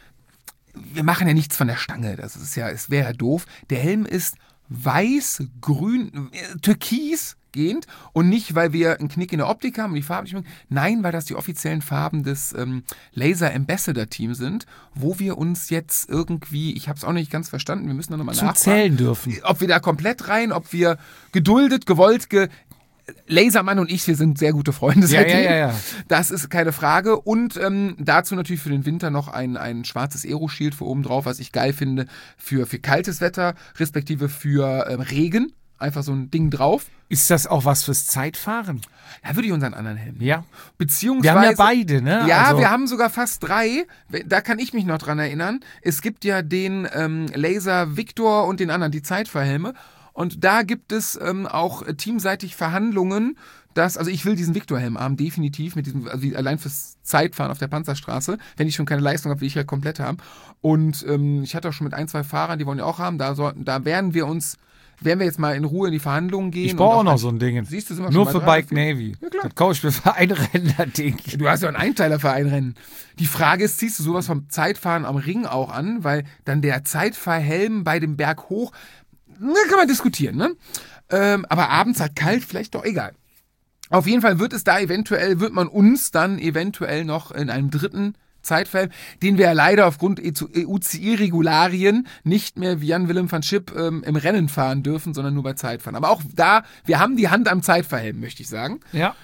wir machen ja nichts von der Stange, es wäre ja doof. Der Helm ist weiß, grün, türkis gehend und nicht, weil wir einen Knick in der Optik haben und die Farben nicht mögen. Nein, weil das die offiziellen Farben des Laser Ambassador Team sind, wo wir uns jetzt irgendwie, ich habe es auch nicht ganz verstanden, wir müssen da nochmal nachfragen. Zählen dürfen. Ob wir da komplett rein, ob wir geduldet, gewollt, Lasermann und ich, wir sind sehr gute Freunde seitdem. Ja. Das ist keine Frage. Und dazu natürlich für den Winter noch ein schwarzes Aero-Shield für oben drauf, was ich geil finde für kaltes Wetter, respektive für Regen. Einfach so ein Ding drauf. Ist das auch was fürs Zeitfahren? Da würde ich unseren anderen helfen. Ja. Beziehungsweise. Wir haben ja beide, ne? Ja, also, wir haben sogar fast 3. Da kann ich mich noch dran erinnern. Es gibt ja den Laser Victor und den anderen, die Zeitfahrhelme. Und da gibt es auch teamseitig Verhandlungen, also ich will diesen Victor-Helm haben, definitiv, mit diesem, also allein fürs Zeitfahren auf der Panzerstraße, wenn ich schon keine Leistung habe, will ich ja komplett haben. Und ich hatte auch schon mit 1, 2 Fahrern, die wollen ja auch haben, da werden wir jetzt mal in Ruhe in die Verhandlungen gehen. Ich brauche auch noch so ein Ding. Siehst du, sind wir nur schon für Bike Navy. Ja, klar. Das kaufe ich mir für ein Rennen-Ding. Du hast ja einen Einteiler für ein Rennen. Die Frage ist, ziehst du sowas vom Zeitfahren am Ring auch an, weil dann der Zeitfahrhelm bei dem Berg hoch, kann man diskutieren, ne? Aber abends halt kalt, vielleicht doch egal. Auf jeden Fall wird man uns dann eventuell noch in einem dritten Zeitfahrhelm, den wir ja leider aufgrund EUCI-Regularien nicht mehr wie Jan-Willem van Schip im Rennen fahren dürfen, sondern nur bei Zeitfahren. Aber auch da, wir haben die Hand am Zeitfahrhelm, möchte ich sagen. Ja.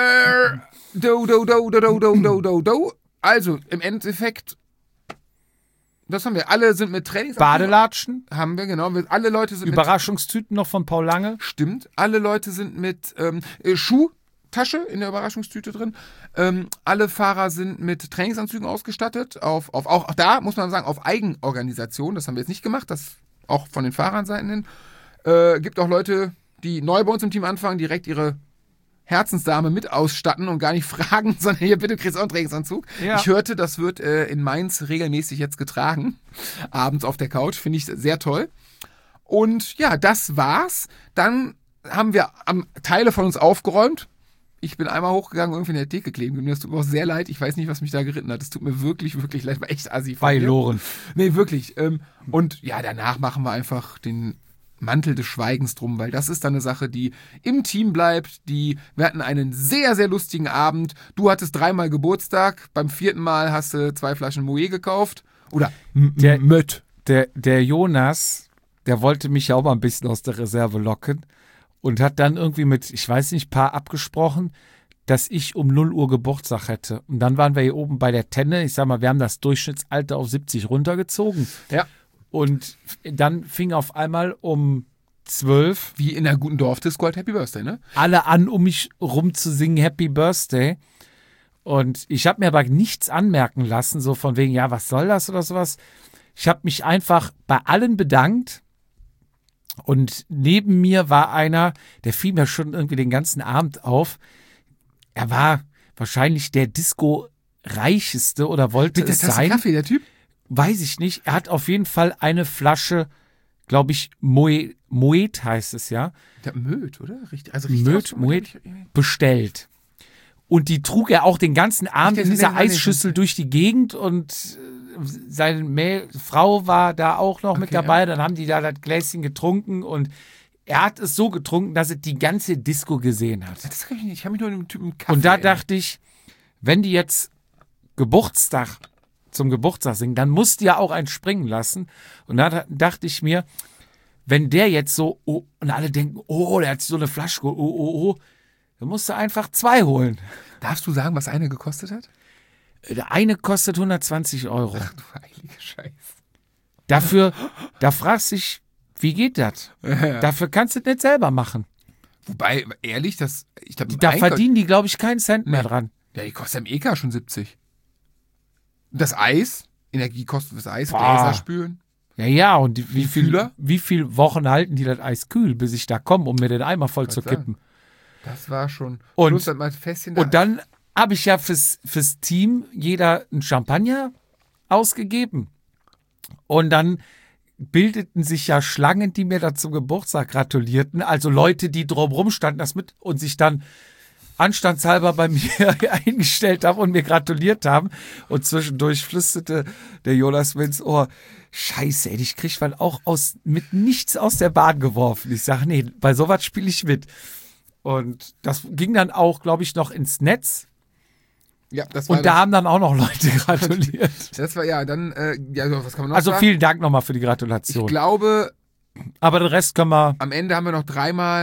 Also, im Endeffekt, das haben wir. Alle sind mit Trainings. Badelatschen. Haben wir, genau. Alle Leute sind Überraschungstüten noch von Paul Lange. Stimmt. Alle Leute sind mit Schuhtasche in der Überraschungstüte drin. Alle Fahrer sind mit Trainingsanzügen ausgestattet. Auch da muss man sagen, auf Eigenorganisation. Das haben wir jetzt nicht gemacht. Das auch von den Fahrernseiten hin. Gibt auch Leute, die neu bei uns im Team anfangen, direkt ihre Herzensdame mit ausstatten und gar nicht fragen, sondern hier, bitte kriegst du auch einen Trainingsanzug. Ja. Ich hörte, das wird in Mainz regelmäßig jetzt getragen. Abends auf der Couch. Finde ich sehr toll. Und ja, das war's. Dann haben wir Teile von uns aufgeräumt. Ich bin einmal hochgegangen, irgendwie in der Theke kleben geblieben. Das tut mir auch sehr leid. Ich weiß nicht, was mich da geritten hat. Das tut mir wirklich, wirklich leid. War echt assi. Bei Loren. Nee, wirklich. Und ja, danach machen wir einfach den Mantel des Schweigens drum, weil das ist dann eine Sache, die im Team bleibt. Wir hatten einen sehr, sehr lustigen Abend. Du hattest 3-mal Geburtstag. Beim 4. Mal hast du 2 Flaschen Moët gekauft. Oder Mött. Der Jonas, der wollte mich ja auch mal ein bisschen aus der Reserve locken und hat dann irgendwie mit, ich weiß nicht, Paar abgesprochen, dass ich um 0 Uhr Geburtstag hätte. Und dann waren wir hier oben bei der Tenne. Ich sag mal, wir haben das Durchschnittsalter auf 70 runtergezogen. Ja. Und dann fing auf einmal um 12 wie in einer guten Dorfdisco halt Happy Birthday, ne? Alle an, um mich rum zu singen Happy Birthday. Und ich habe mir aber nichts anmerken lassen, so von wegen, ja, was soll das oder sowas. Ich habe mich einfach bei allen bedankt. Und neben mir war einer, der fiel mir schon irgendwie den ganzen Abend auf. Er war wahrscheinlich der Disco-reicheste oder wollte es sein. Kaffee, der Typ? Weiß ich nicht. Er hat auf jeden Fall eine Flasche, glaube ich, Moet heißt es ja. Der Moet, oder? Richtig. Also Moet bestellt. Und die trug er auch den ganzen Abend in dieser Eisschüssel durch die Gegend und seine Frau war da auch noch mit dabei. Ja. Dann haben die da das Gläschen getrunken und er hat es so getrunken, dass er die ganze Disco gesehen hat. Das kann ich nicht. Ich habe mich nur in dem Typen Kaffee. Und da dachte ich, wenn die jetzt zum Geburtstag singen, dann musst du ja auch einen springen lassen. Und da dachte ich mir, wenn der jetzt so, und alle denken, der hat so eine Flasche, dann musst du einfach 2 holen. Darfst du sagen, was eine gekostet hat? Der eine kostet 120 €. Ach du heilige Scheiße. Dafür, da fragst du dich, wie geht das? Ja. Dafür kannst du es nicht selber machen. Wobei, ehrlich, ich glaube, da verdienen die, glaube ich, keinen Cent mehr dran. Ja, die kostet im EK schon 70. Das Eis, Energiekosten fürs Eis, Gläser spülen. Ja, und wie viel Wochen halten die das Eis kühl, bis ich da komme, um mir den Eimer voll zu kippen? Das war schon. Und dann habe ich ja fürs Team jeder einen Champagner ausgegeben. Und dann bildeten sich ja Schlangen, die mir da zum Geburtstag gratulierten. Also Leute, die drumherum standen das mit und sich dann anstandshalber bei mir eingestellt haben und mir gratuliert haben. Und zwischendurch flüsterte der Jonas mir ins Ohr, Scheiße, ey, ich krieg mal auch mit nichts aus der Bahn geworfen. Ich sage, nee, bei sowas spiele ich mit. Und das ging dann auch, glaube ich, noch ins Netz. Ja, das war und da haben dann auch noch Leute gratuliert. Das war was kann man noch sagen? Vielen Dank nochmal für die Gratulation. Ich glaube, aber den Rest können wir. Am Ende haben wir noch 3-mal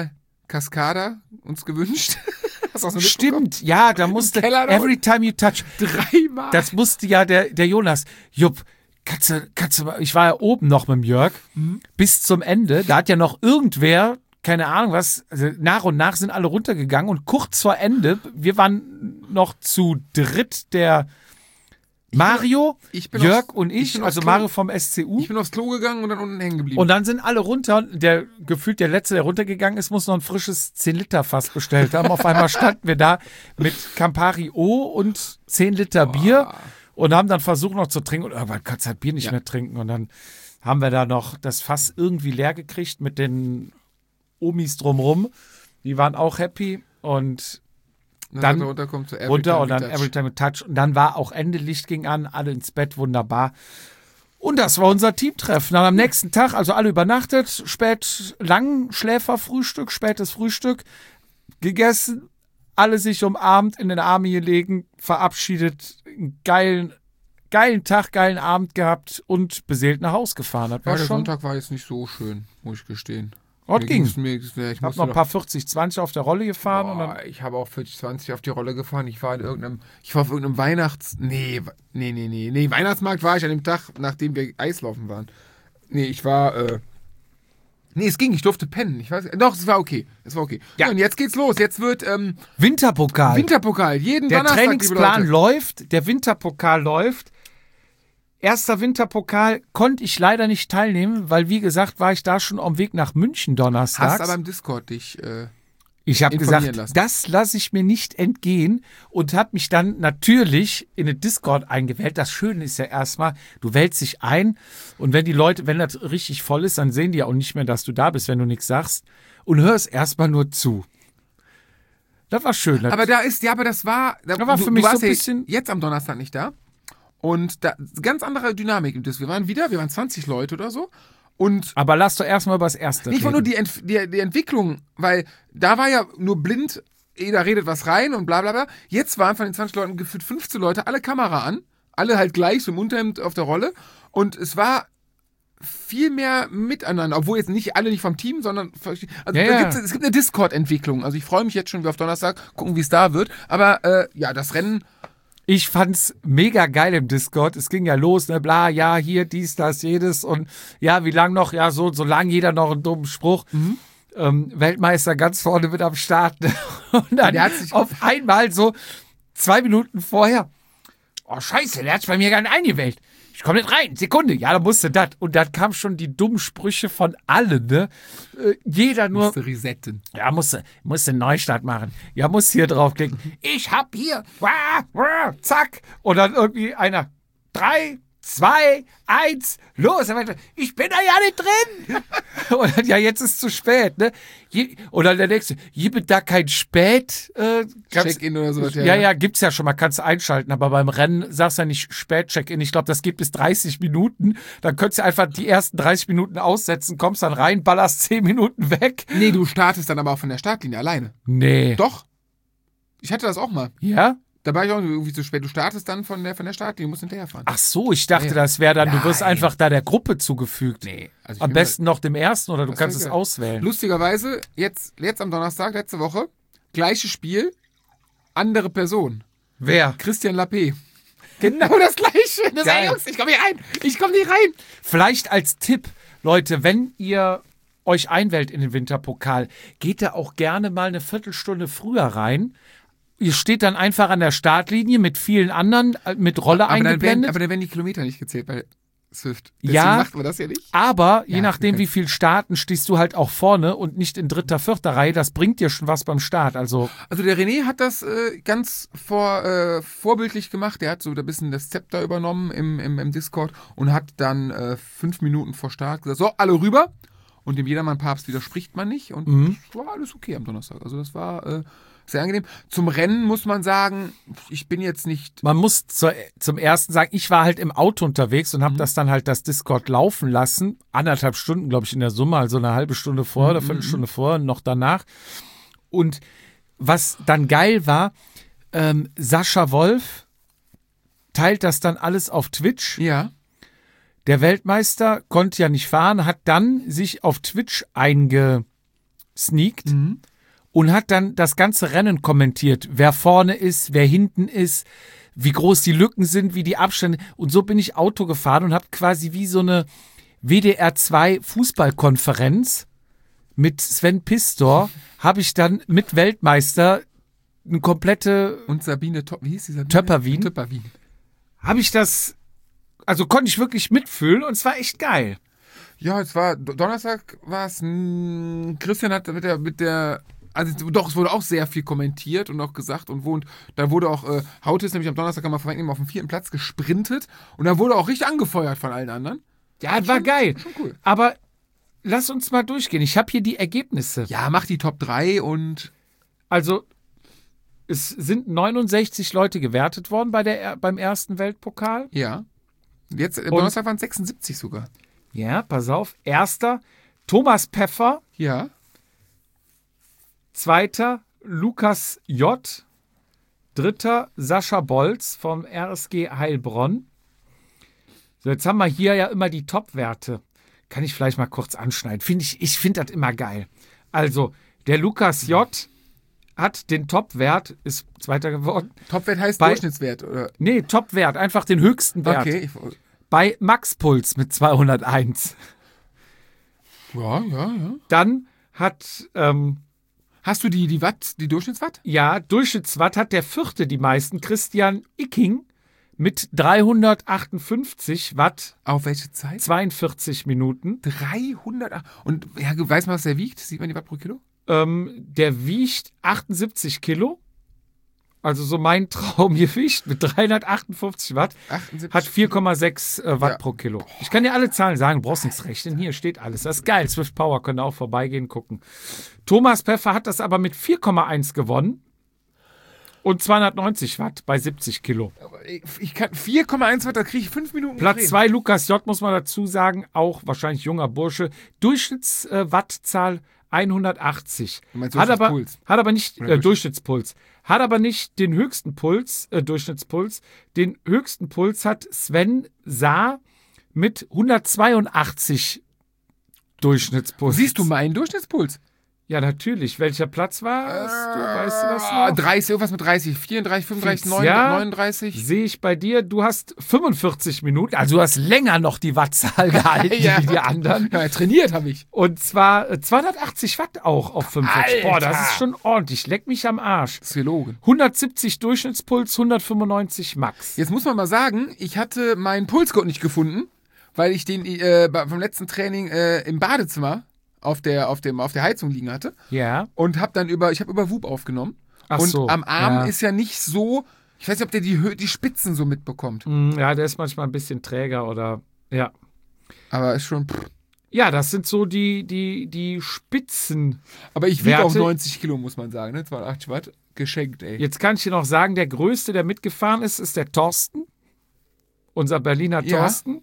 Cascada uns gewünscht. Hast du auch so Stimmt, ja, da musste Every Time You Touch. 3-mal. Das musste ja der Jonas. Jupp, kannst du mal, ich war ja oben noch mit dem Jörg bis zum Ende. Da hat ja noch irgendwer, keine Ahnung was, also nach und nach sind alle runtergegangen und kurz vor Ende, wir waren noch zu dritt, der Mario, Jörg und ich, also Mario vom SCU. Ich bin aufs Klo gegangen und dann unten hängen geblieben. Und dann sind alle runter. Gefühlt der Letzte, der runtergegangen ist, muss noch ein frisches 10-Liter-Fass bestellt haben. Auf einmal standen wir da mit Campari O und 10 Liter Bier und haben dann versucht noch zu trinken. Und irgendwann kannst du halt Bier nicht mehr trinken. Und dann haben wir da noch das Fass irgendwie leer gekriegt mit den Omis drumrum. Die waren auch happy und dann runter und dann Every Time You Touch. Und dann war auch Ende, Licht ging an, alle ins Bett, wunderbar. Und das war unser Teamtreffen. Dann am nächsten Tag, also alle übernachtet, Langschläferfrühstück, spätes Frühstück, gegessen, alle sich umarmt, in den Arme gelegen, verabschiedet, einen geilen Tag, geilen Abend gehabt und beseelt nach Hause gefahren. Das war der schon, Sonntag war jetzt nicht so schön, muss ich gestehen. Ich habe noch ein paar 40-20 auf der Rolle gefahren. Und dann ich habe auch 40-20 auf die Rolle gefahren. Ich war auf irgendeinem Weihnachtsmarkt war ich an dem Tag, nachdem wir Eislaufen waren. Es ging, ich durfte pennen. Ich weiß, doch, es war okay. Ja, und jetzt geht's los. Jetzt wird Winterpokal, jeden der Donnerstag, Trainingsplan läuft, der Winterpokal läuft. Erster Winterpokal konnte ich leider nicht teilnehmen, weil, wie gesagt, war ich da schon auf dem Weg nach München donnerstags. Hast aber im Discord dich ich habe gesagt, lassen. Das lasse ich mir nicht entgehen und habe mich dann natürlich in den Discord eingewählt. Das Schöne ist ja erstmal, du wählst dich ein und wenn die Leute, wenn das richtig voll ist, dann sehen die ja auch nicht mehr, dass du da bist, wenn du nichts sagst und hörst erstmal nur zu. Das war schön. Aber das war für mich so ein bisschen jetzt am Donnerstag nicht da. Und da ganz andere Dynamik im Disc. Wir waren 20 Leute oder so. Aber lass doch erstmal über das Erste reden. Nicht nur die Entwicklung, weil da war ja nur blind, jeder redet was rein und bla bla bla. Jetzt waren von den 20 Leuten gefühlt 15 Leute, alle Kamera an, alle halt gleich so im Unterhemd auf der Rolle. Und es war viel mehr miteinander, obwohl jetzt alle nicht vom Team, sondern es gibt eine Discord-Entwicklung. Also ich freue mich jetzt schon wie auf Donnerstag, gucken, wie es da wird. Aber das Rennen... Ich fand's mega geil im Discord. Es ging ja los, ne, bla, ja, hier, dies, das, jedes und ja, wie lang noch? Ja, so lang jeder noch einen dummen Spruch. Weltmeister ganz vorne mit am Start. Ne? Und dann auf einmal so 2 Minuten vorher, oh scheiße, der hat sich bei mir gar nicht eingewählt. Ich komme nicht rein, Sekunde, ja, da musste das. Und dann kamen schon die dummen Sprüche von allen, ne? Jeder nur... Musste resetten. Ja, musste einen Neustart machen. Ja, muss hier draufklicken. Ich hab hier, zack. Und dann irgendwie einer, 3, 2, 1, los. Ich bin da ja nicht drin. Und dann, ja, jetzt ist es zu spät, ne? Und dann der nächste, gibt da kein Spät. Check-in oder sowas. Ja, gibt's ja schon mal, kannst du einschalten. Aber beim Rennen sagst du ja nicht Spät-Check-in. Ich glaube, das geht bis 30 Minuten. Dann könntest du einfach die ersten 30 Minuten aussetzen, kommst dann rein, ballerst 10 Minuten weg. Nee, du startest dann aber auch von der Startlinie alleine. Nee. Doch. Ich hatte das auch mal. Ja? Da war ich auch irgendwie zu spät. Du startest dann von der Startlinie, musst hinterherfahren. Ach so, ich dachte, das wäre dann, du wirst einfach da der Gruppe zugefügt. Nee. Also am besten noch dem ersten oder du kannst es auswählen. Lustigerweise, jetzt am Donnerstag, letzte Woche, gleiches Spiel, andere Person. Wer? Christian Lappé. Genau das Gleiche. Jungs, ich komme nicht rein. Vielleicht als Tipp, Leute, wenn ihr euch einwählt in den Winterpokal, geht da auch gerne mal eine Viertelstunde früher rein. Ihr steht dann einfach an der Startlinie mit vielen anderen, mit Rolle eingeblendet. Aber dann werden die Kilometer nicht gezählt bei Swift. Deswegen ja, macht man das ja nicht. Aber je nachdem, wie viel starten, stehst du halt auch vorne und nicht in 3., 4. Reihe. Das bringt dir schon was beim Start. Also der René hat das ganz vorbildlich gemacht. Der hat so ein bisschen das Zepter übernommen im Discord und hat dann 5 Minuten vor Start gesagt, so, alle rüber. Und dem Jedermann-Papst widerspricht man nicht. Und das war alles okay am Donnerstag. Also das war... sehr angenehm. Zum Rennen muss man sagen, ich bin jetzt nicht... Man muss zum Ersten sagen, ich war halt im Auto unterwegs und habe das dann halt das Discord laufen lassen. 1,5 Stunden, glaube ich, in der Summe, also eine halbe Stunde vorher oder Viertelstunde vorher, noch danach. Und was dann geil war, Sascha Wolf teilt das dann alles auf Twitch. Ja. Der Weltmeister konnte ja nicht fahren, hat dann sich auf Twitch eingesneakt. und hat dann das ganze Rennen kommentiert. Wer vorne ist, wer hinten ist, wie groß die Lücken sind, wie die Abstände. Und so bin ich Auto gefahren und habe quasi wie so eine WDR 2 Fußballkonferenz mit Sven Pistor, habe ich dann mit Weltmeister eine komplette... Und Sabine, wie hieß die Sabine? Töpperwien. Habe ich das... Also konnte ich wirklich mitfühlen und es war echt geil. Ja, es war, Donnerstag war es, Christian hat mit der, also doch, es wurde auch sehr viel kommentiert und auch gesagt und da wurde auch, Haute ist nämlich am Donnerstag einmal vorwegnehmen auf dem 4. Platz gesprintet und da wurde auch richtig angefeuert von allen anderen. Ja, war geil. Schon cool. Aber lass uns mal durchgehen. Ich habe hier die Ergebnisse. Ja, mach die Top 3 und... Also, es sind 69 Leute gewertet worden beim ersten Weltpokal. Ja. Jetzt, Donnerstag waren es 76 sogar. Ja, pass auf. Erster, Thomas Peffer. Ja. Zweiter, Lukas J. Dritter, Sascha Bolz vom RSG Heilbronn. So, jetzt haben wir hier ja immer die Top-Werte. Kann ich vielleicht mal kurz anschneiden. Ich finde das immer geil. Also, der Lukas J. hat den Top-Wert, ist Zweiter geworden. Top-Wert heißt Durchschnittswert, oder? Nee, Top-Wert, einfach den höchsten Wert. Okay. Bei Max Puls mit 201. Ja. Dann hat... Hast du die Watt, die Durchschnittswatt? Ja, Durchschnittswatt hat der Vierte die meisten. Christian Icking mit 358 Watt. Auf welche Zeit? 42 Minuten. 300. Und ja, weiß man, was der wiegt? Sieht man die Watt pro Kilo? Der wiegt 78 Kilo. Also so mein Traumgewicht mit 358 Watt. 78 hat 4,6 Watt pro Kilo. Ich kann dir alle Zahlen sagen, brauchst nichts rechnen. Hier steht alles. Das ist geil. Swift Power, könnt ihr auch vorbeigehen, gucken. Thomas Peffer hat das aber mit 4,1 gewonnen. Und 290 Watt bei 70 Kilo. Ich kann 4,1 Watt, da kriege ich 5 Minuten. Platz 2, Lukas J., muss man dazu sagen, auch wahrscheinlich junger Bursche. Durchschnittswattzahl 180. Hat aber nicht Durchschnittspuls. Hat aber nicht den höchsten Puls, Durchschnittspuls. Den höchsten Puls hat Sven Saar mit 182 Durchschnittspuls. Siehst du meinen Durchschnittspuls? Ja, natürlich. Welcher Platz war es? Weißt du das noch? 30, irgendwas mit 30. 34, 35, 39. Sehe ich bei dir. Du hast 45 Minuten. Also du hast länger noch die Wattzahl gehalten wie die anderen. Ja, trainiert habe ich. Und zwar 280 Watt auch auf 45. Alter. Boah, das ist schon ordentlich. Leck mich am Arsch. Das ist gelogen. 170 Durchschnittspuls, 195 Max. Jetzt muss man mal sagen, ich hatte meinen Pulsgurt nicht gefunden, weil ich den vom letzten Training im Badezimmer auf der Heizung liegen hatte. Ja. Und ich habe über Whoop aufgenommen. Ach und so, am Arm ja. ist ja nicht so, ich weiß nicht, ob der die Spitzen so mitbekommt. Ja, der ist manchmal ein bisschen träger oder, ja. Aber ist schon, Ja, das sind so die Spitzen. Aber ich wiege Werte. auch 90 Kilo, muss man sagen, ne? 280 Watt. Geschenkt, ey. Jetzt kann ich dir noch sagen, der Größte, der mitgefahren ist der Thorsten. Unser Berliner Ja. Thorsten.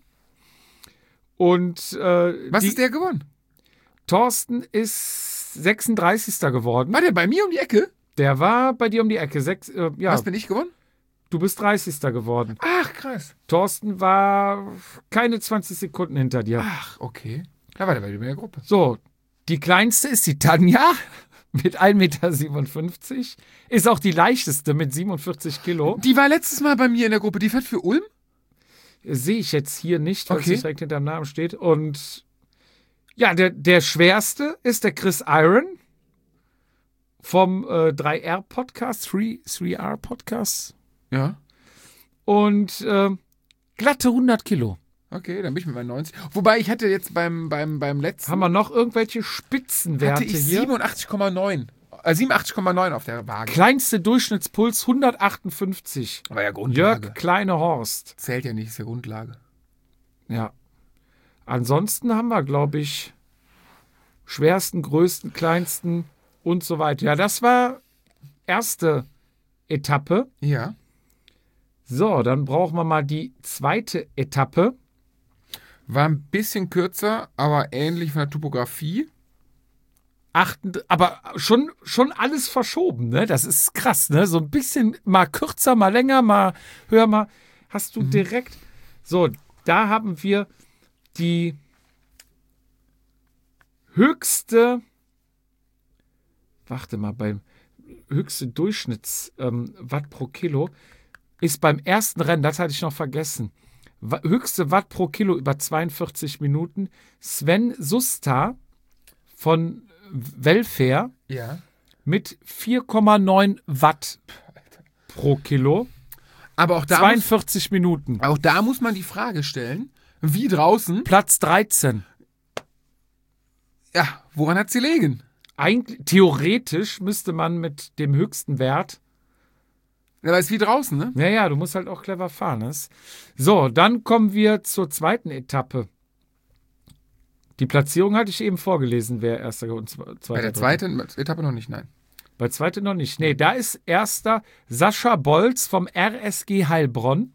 Und Was ist der gewonnen? Thorsten ist 36. geworden. War der bei mir um die Ecke? Der war bei dir um die Ecke. Ja, Was bin ich gewonnen? du bist 30. geworden. Ach, krass. Thorsten war keine 20 Sekunden hinter dir. Ach, okay. Da war der bei mir in der Gruppe. So, die kleinste ist die Tanja mit 1,57 Meter. Ist auch die leichteste mit 47 Kilo. Die war letztes Mal bei mir in der Gruppe. Die fährt für Ulm? Sehe ich jetzt hier nicht, weil Okay. es direkt hinter dem Namen steht. Und ja, der schwerste ist der Chris Iron vom 3R-Podcast, 3R-Podcast. Ja. Und glatte 100 Kilo. Okay, dann bin ich mit meinen 90. Wobei ich hatte jetzt beim letzten... Haben wir noch irgendwelche Spitzenwerte hatte ich hier? 87,9. 87,9 auf der Waage. Kleinste Durchschnittspuls 158. Aber ja, Grundlage. Jörg Kleine-Horst. Zählt ja nicht, ist ja Grundlage. Ja. Ansonsten haben wir, glaube ich, schwersten, größten, kleinsten und so weiter. Ja, das war erste Etappe. Ja. So, dann brauchen wir mal die zweite Etappe. War ein bisschen kürzer, aber ähnlich von der Topografie. Aber schon alles verschoben, ne? Das ist krass, ne? So ein bisschen mal kürzer, mal länger, mal höher, mal. Hast du direkt. So, da haben wir die höchste warte mal, beim höchsten Durchschnittswatt pro Kilo ist beim ersten Rennen, das hatte ich noch vergessen, höchste Watt pro Kilo über 42 Minuten, Sven Susta von Welfare mit 4,9 Watt pro Kilo. Aber auch da 42 Minuten. Auch da muss man die Frage stellen, wie draußen? Platz 13. Ja, woran hat sie liegen? Eigentlich, theoretisch müsste man mit dem höchsten Wert. Ja, aber ist wie draußen, ne? Ja, du musst halt auch clever fahren. Ne? So, dann kommen wir zur zweiten Etappe. Die Platzierung hatte ich eben vorgelesen, wer erster und zweiter. Bei der zweiten Etappe noch nicht, nein. Bei zweiter noch nicht. Nee, da ist erster Sascha Bolz vom RSG Heilbronn.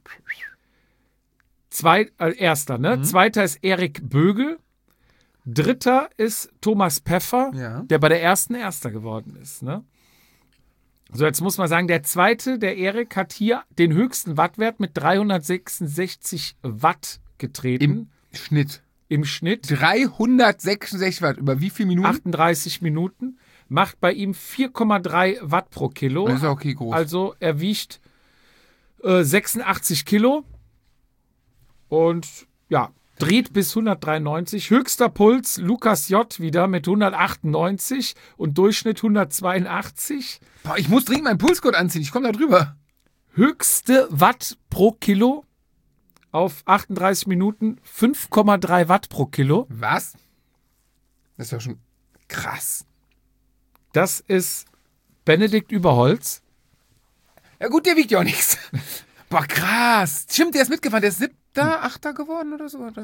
Erster, ne? Zweiter ist Erik Bögel. Dritter ist Thomas Peffer, der bei der ersten Erster geworden ist. Ne? So, jetzt muss man sagen, der zweite, der Erik, hat hier den höchsten Wattwert mit 366 Watt getreten. Im Schnitt. 366 Watt. Über wie viele Minuten? 38 Minuten. Macht bei ihm 4,3 Watt pro Kilo. Das ist okay groß. Also er wiegt 86 Kilo. Und ja, dreht bis 193. Höchster Puls Lukas J. wieder mit 198 und Durchschnitt 182. Boah, ich muss dringend meinen Pulsgurt anziehen. Ich komme da drüber. Höchste Watt pro Kilo auf 38 Minuten 5,3 Watt pro Kilo. Was? Das ist ja schon krass. Das ist Benedikt Überholz. Ja gut, der wiegt ja auch nichts. Boah, krass. Stimmt, der ist mitgefahren. Der ist 7., 8. geworden oder so? Oder?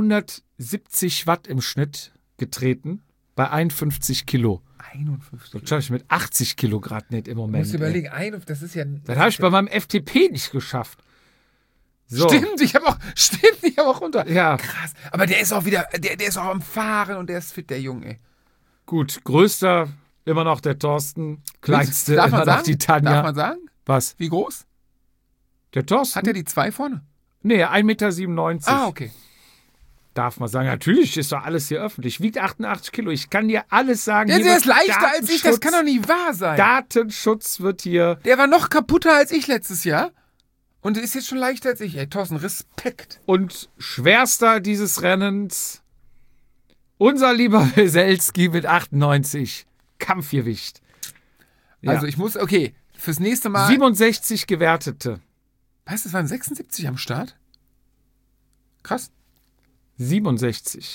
270 Watt im Schnitt getreten bei 51 Kilo. 51 Das schaffe ich mit 80 Kilo gerade nicht im Moment. Du musst überlegen, das ist ja... Das habe ich bei meinem FTP nicht geschafft. So. Stimmt, ich habe auch runter. Ja. Krass. Aber der ist auch wieder, der ist auch am Fahren und der ist fit, der Junge, ey. Gut, größter immer noch der Thorsten, kleinste Darf man immer noch sagen? die Tanja. Darf man sagen? Was? Wie groß? Der Thorsten? Hat er die 2 vorne? Nee, 1,97 Meter. Ah, okay. Darf man sagen. Natürlich ist doch alles hier öffentlich. Wiegt 88 Kilo. Ich kann dir alles sagen. Ja, der ist leichter als ich. Das kann doch nicht wahr sein. Datenschutz wird hier... Der war noch kaputter als ich letztes Jahr. Und ist jetzt schon leichter als ich. Ey, Thorsten, Respekt. Und schwerster dieses Rennens, unser lieber Weselski mit 98. Kampfgewicht. Ja. Also ich muss, okay, fürs nächste Mal... 67 gewertete. Weißt du, es waren 76 am Start? Krass. 67.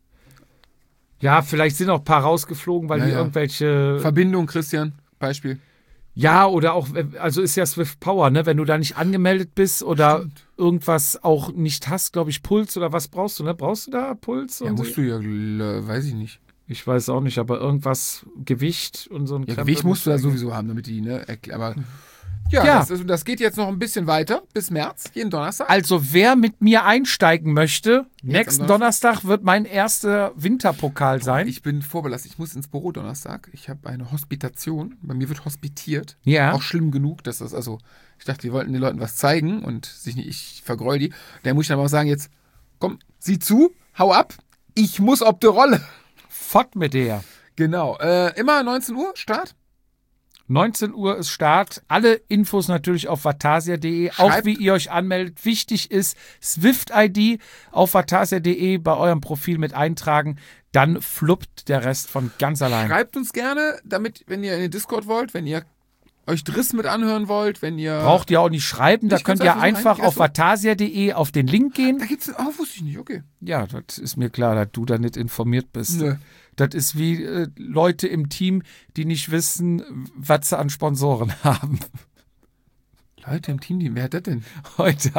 Ja, vielleicht sind auch ein paar rausgeflogen, weil die irgendwelche... Verbindung, Christian, Beispiel. Ja, oder auch, also ist ja Swift Power, ne? Wenn du da nicht angemeldet bist oder irgendwas auch nicht hast, glaube ich, Puls oder was brauchst du, ne? Brauchst du da Puls? Ja, musst du ja, weiß ich nicht. Ich weiß auch nicht, aber irgendwas, Gewicht und so ein Ja, Gewicht musst du da sowieso haben, damit die, ne? Aber ja. Das geht jetzt noch ein bisschen weiter, bis März, jeden Donnerstag. Also wer mit mir einsteigen möchte, nächsten Donnerstag wird mein erster Winterpokal sein. Ich bin vorbelastet, ich muss ins Büro Donnerstag. Ich habe eine Hospitation, bei mir wird hospitiert. Ja. Auch schlimm genug, dass das, also, ich dachte, wir wollten den Leuten was zeigen und sich nicht, ich vergräul die. Da muss ich dann auch sagen, jetzt, komm, sieh zu, hau ab, ich muss ob de Rolle. Fort mit der. Genau, immer 19 Uhr, Start. 19 Uhr ist Start. Alle Infos natürlich auf vatasia.de, auch wie ihr euch anmeldet. Wichtig ist Swift-ID auf vatasia.de bei eurem Profil mit eintragen. Dann fluppt der Rest von ganz allein. Schreibt uns gerne, damit, wenn ihr in den Discord wollt, wenn ihr euch Driss mit anhören wollt, wenn ihr... Braucht ihr auch nicht schreiben, da könnt ihr einfach auf vatasia.de auf den Link gehen. Da gibt's wusste ich nicht, okay. Ja, das ist mir klar, dass du da nicht informiert bist. Nö. Das ist wie Leute im Team, die nicht wissen, was sie an Sponsoren haben. Leute im Team, wer hat das denn? Heute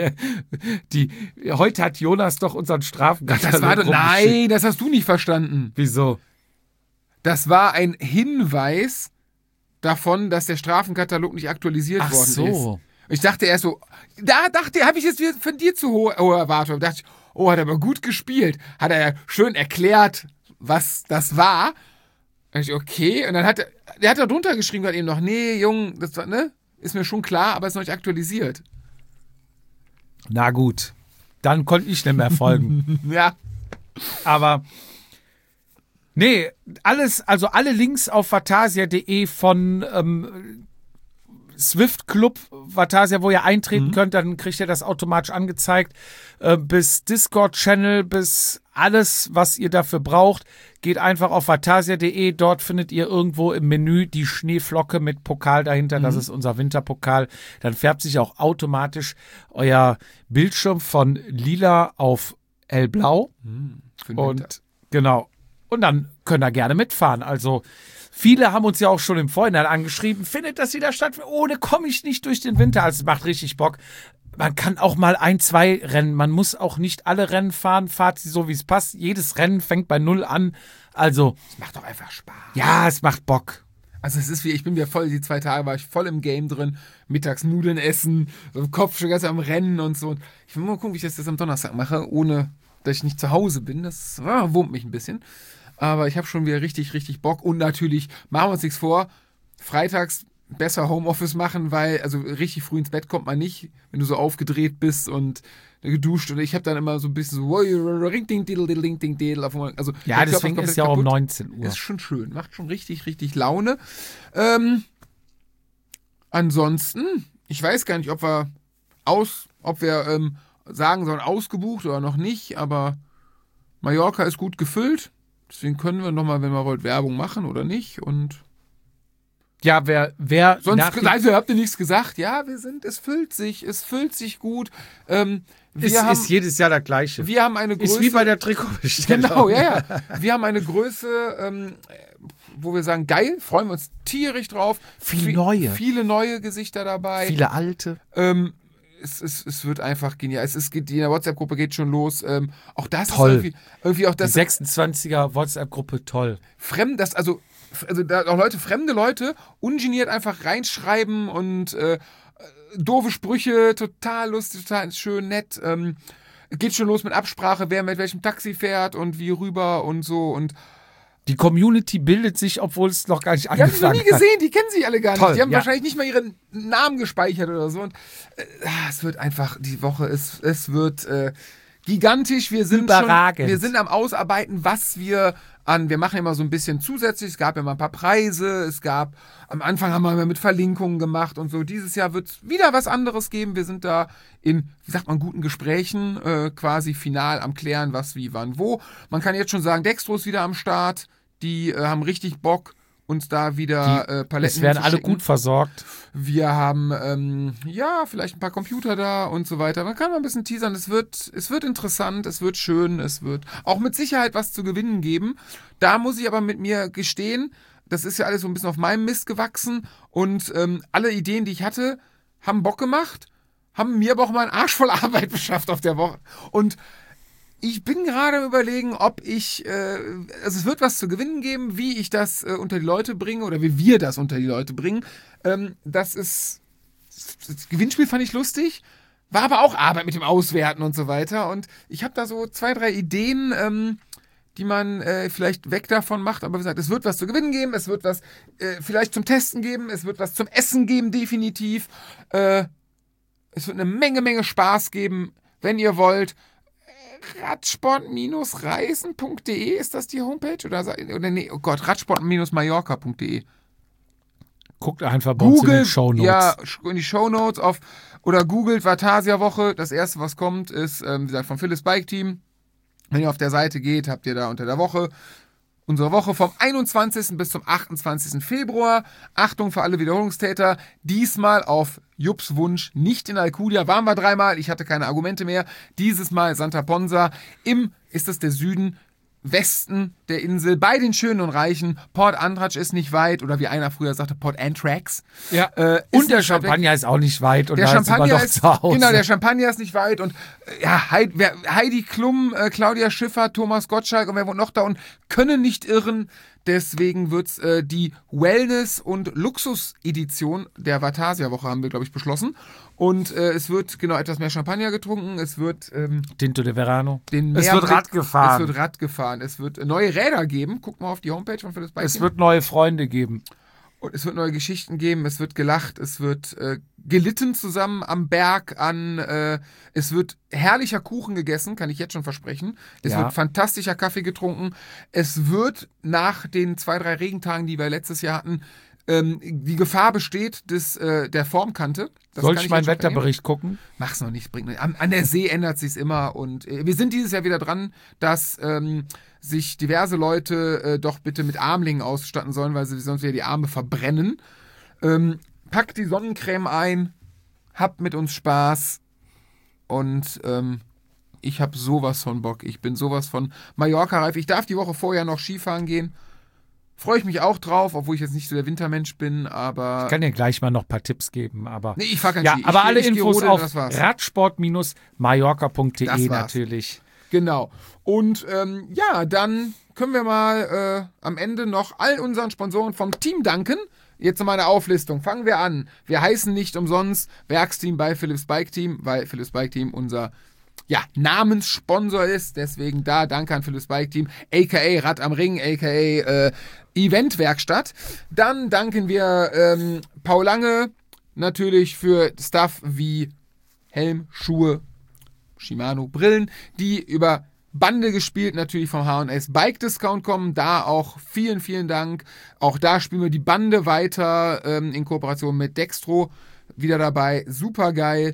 hat Jonas doch unseren Strafenkatalog. Nein, das hast du nicht verstanden. Wieso? Das war ein Hinweis davon, dass der Strafenkatalog nicht aktualisiert worden ist. Ach so. Ich dachte erst so, habe ich jetzt von dir zu hohe Erwartungen. Da dachte ich, hat er aber gut gespielt. Hat er ja schön erklärt, was das war. Da dachte ich, okay. Und dann hat er da drunter geschrieben, hat eben noch, nee, Junge, das war, ne? Ist mir schon klar, aber ist noch nicht aktualisiert. Na gut, dann konnte ich nicht mehr folgen. Ja. Aber Nee, also alle Links auf vatasia.de von Swift Club Vatasia, wo ihr eintreten könnt, dann kriegt ihr das automatisch angezeigt. Bis Discord-Channel, bis alles, was ihr dafür braucht, geht einfach auf vatasia.de. Dort findet ihr irgendwo im Menü die Schneeflocke mit Pokal dahinter. Das ist unser Winterpokal. Dann färbt sich auch automatisch Bildschirm von lila auf hellblau. Und genau. Und dann könnt ihr gerne mitfahren. Also viele haben uns ja auch schon im Vorhinein angeschrieben, findet das wieder statt? Ohne komme ich nicht durch den Winter. Also es macht richtig Bock. Man kann auch mal 1, 2 Rennen. Man muss auch nicht alle Rennen fahren. Fahrt sie so, wie es passt. Jedes Rennen fängt bei 0 an. Also es macht doch einfach Spaß. Ja, es macht Bock. Also es ist ich bin wieder voll, die 2 Tage war ich voll im Game drin. Mittags Nudeln essen, so im Kopf schon ganz am Rennen und so. Ich will mal gucken, wie ich das jetzt am Donnerstag mache, ohne dass ich nicht zu Hause bin. Das wurmt mich ein bisschen. Aber ich habe schon wieder richtig, richtig Bock. Und natürlich, machen wir uns nichts vor, freitags besser Homeoffice machen, weil also richtig früh ins Bett kommt man nicht, wenn du so aufgedreht bist und geduscht. Und ich habe dann immer so ein bisschen so ring ding ding ding ding ding. Also ja, deswegen ist ja auch um 19 Uhr. Ist schon schön, macht schon richtig, richtig Laune. Ansonsten, ich weiß gar nicht, ob wir sagen sollen, ausgebucht oder noch nicht, aber Mallorca ist gut gefüllt. Deswegen können wir nochmal, wenn wir wollt, Werbung machen oder nicht. Und ja, wer sonst habt ihr nichts gesagt. Ja, es füllt sich gut. Ist jedes Jahr das Gleiche. Wir haben eine Größe. Ist wie bei der Trikotbestellung. Genau, ja. Wir haben eine Größe, wo wir sagen, geil, freuen wir uns tierisch drauf. Viele neue Gesichter dabei. Viele alte. Es wird einfach genial. In der WhatsApp-Gruppe geht schon los. Auch das toll. ist irgendwie auch das. Die 26er WhatsApp-Gruppe, toll. Fremde Leute ungeniert einfach reinschreiben und doofe Sprüche, total lustig, total schön, nett. Geht schon los mit Absprache, wer mit welchem Taxi fährt und wie rüber und so. Und die Community bildet sich, obwohl es noch gar nicht angefangen hat. Die haben sie noch nie gesehen, die kennen sich alle gar nicht. Die haben ja. wahrscheinlich nicht mal ihren Namen gespeichert oder so. Und es wird einfach, die Woche es wird gigantisch. Wir sind am Ausarbeiten, was wir machen immer so ein bisschen zusätzlich. Es gab ja mal ein paar Preise. Am Anfang haben wir mit Verlinkungen gemacht und so. Dieses Jahr wird es wieder was anderes geben. Wir sind da in, guten Gesprächen, quasi final am Klären, was, wie, wann, wo. Man kann jetzt schon sagen, Dextro ist wieder am Start. Die haben richtig Bock, uns da wieder Paletten Es werden alle gut versorgt. Wir haben, vielleicht ein paar Computer da und so weiter. Man kann mal ein bisschen teasern. Es wird interessant, es wird schön, es wird auch mit Sicherheit was zu gewinnen geben. Da muss ich aber mit mir gestehen, das ist ja alles so ein bisschen auf meinem Mist gewachsen und alle Ideen, die ich hatte, haben Bock gemacht, haben mir aber auch mal einen Arsch voll Arbeit beschafft auf der Woche. Und ich bin gerade am Überlegen, ob es wird was zu gewinnen geben, wie ich das unter die Leute bringe oder wie wir das unter die Leute bringen. Das Gewinnspiel fand ich lustig, war aber auch Arbeit mit dem Auswerten und so weiter. Und ich habe da so 2, 3 Ideen, die man vielleicht weg davon macht. Aber wie gesagt, es wird was zu gewinnen geben, es wird was vielleicht zum Testen geben, es wird was zum Essen geben, definitiv. Es wird eine Menge Spaß geben, wenn ihr wollt. Radsport-reisen.de, ist das die Homepage? Oder nee, oh Gott, radsport-mallorca.de. Guckt einfach bei uns in den Shownotes. Ja, in die Shownotes oder googelt Vatasia-Woche. Das erste, was kommt, ist, wie gesagt, vom Philips Bike Team. Wenn ihr auf der Seite geht, habt ihr da unter der Woche unsere Woche vom 21. bis zum 28. Februar. Achtung für alle Wiederholungstäter. Diesmal auf Jupps Wunsch nicht in Alcudia. Waren wir 3-mal. Ich hatte keine Argumente mehr. Dieses Mal Santa Ponsa. Ist das der Süden, Westen der Insel, bei den Schönen und Reichen. Port Andratx ist nicht weit. Oder wie einer früher sagte, Port Antrax. Ja. Und der Champagner ist auch nicht weit. Und der Champagner ist, zu Hause. Genau, der Champagner ist nicht weit. Und Heidi Klum, Claudia Schiffer, Thomas Gottschalk und wer wohnt noch da und können nicht irren. Deswegen wird's die Wellness- und Luxus-Edition der Vatasia-Woche, haben wir, glaube ich, beschlossen. Und es wird etwas mehr Champagner getrunken. Es wird Tinto de Verano. Es wird Rad gefahren. Es wird neue Räder geben. Guckt mal auf die Homepage von Philips Bike. Es wird neue Freunde geben. Und es wird neue Geschichten geben, es wird gelacht, es wird gelitten zusammen am Berg es wird herrlicher Kuchen gegessen, kann ich jetzt schon versprechen. Es wird fantastischer Kaffee getrunken. Es wird nach den 2-3 Regentagen, die wir letztes Jahr hatten, die Gefahr besteht der Formkante. Soll ich meinen Wetterbericht gucken? Mach's noch nicht, bringt nicht. An der See ändert sich's immer und wir sind dieses Jahr wieder dran, dass sich diverse Leute doch bitte mit Armlingen ausstatten sollen, weil sie sonst wieder die Arme verbrennen. Packt die Sonnencreme ein, habt mit uns Spaß und ich habe sowas von Bock. Ich bin sowas von Mallorca-reif. Ich darf die Woche vorher noch Skifahren gehen. Freue ich mich auch drauf, obwohl ich jetzt nicht so der Wintermensch bin, aber... Ich kann dir gleich mal noch ein paar Tipps geben, aber... Nee, ich fahr kein Ski. Aber alle Infos auf radsport-mallorca.de natürlich. Genau. Und dann können wir mal am Ende noch all unseren Sponsoren vom Team danken. Jetzt noch mal eine Auflistung. Fangen wir an. Wir heißen nicht umsonst Werksteam bei Philips Bike Team, weil Philips Bike Team unser Namenssponsor ist. Deswegen da danke an Philips Bike Team, a.k.a. Rad am Ring, a.k.a. Eventwerkstatt. Dann danken wir Paul Lange natürlich für Stuff wie Helm, Schuhe, Shimano, Brillen, die über Bande gespielt natürlich vom H&S Bike Discount kommen. Da auch vielen, vielen Dank. Auch da spielen wir die Bande weiter in Kooperation mit Dextro. Wieder dabei, super geil.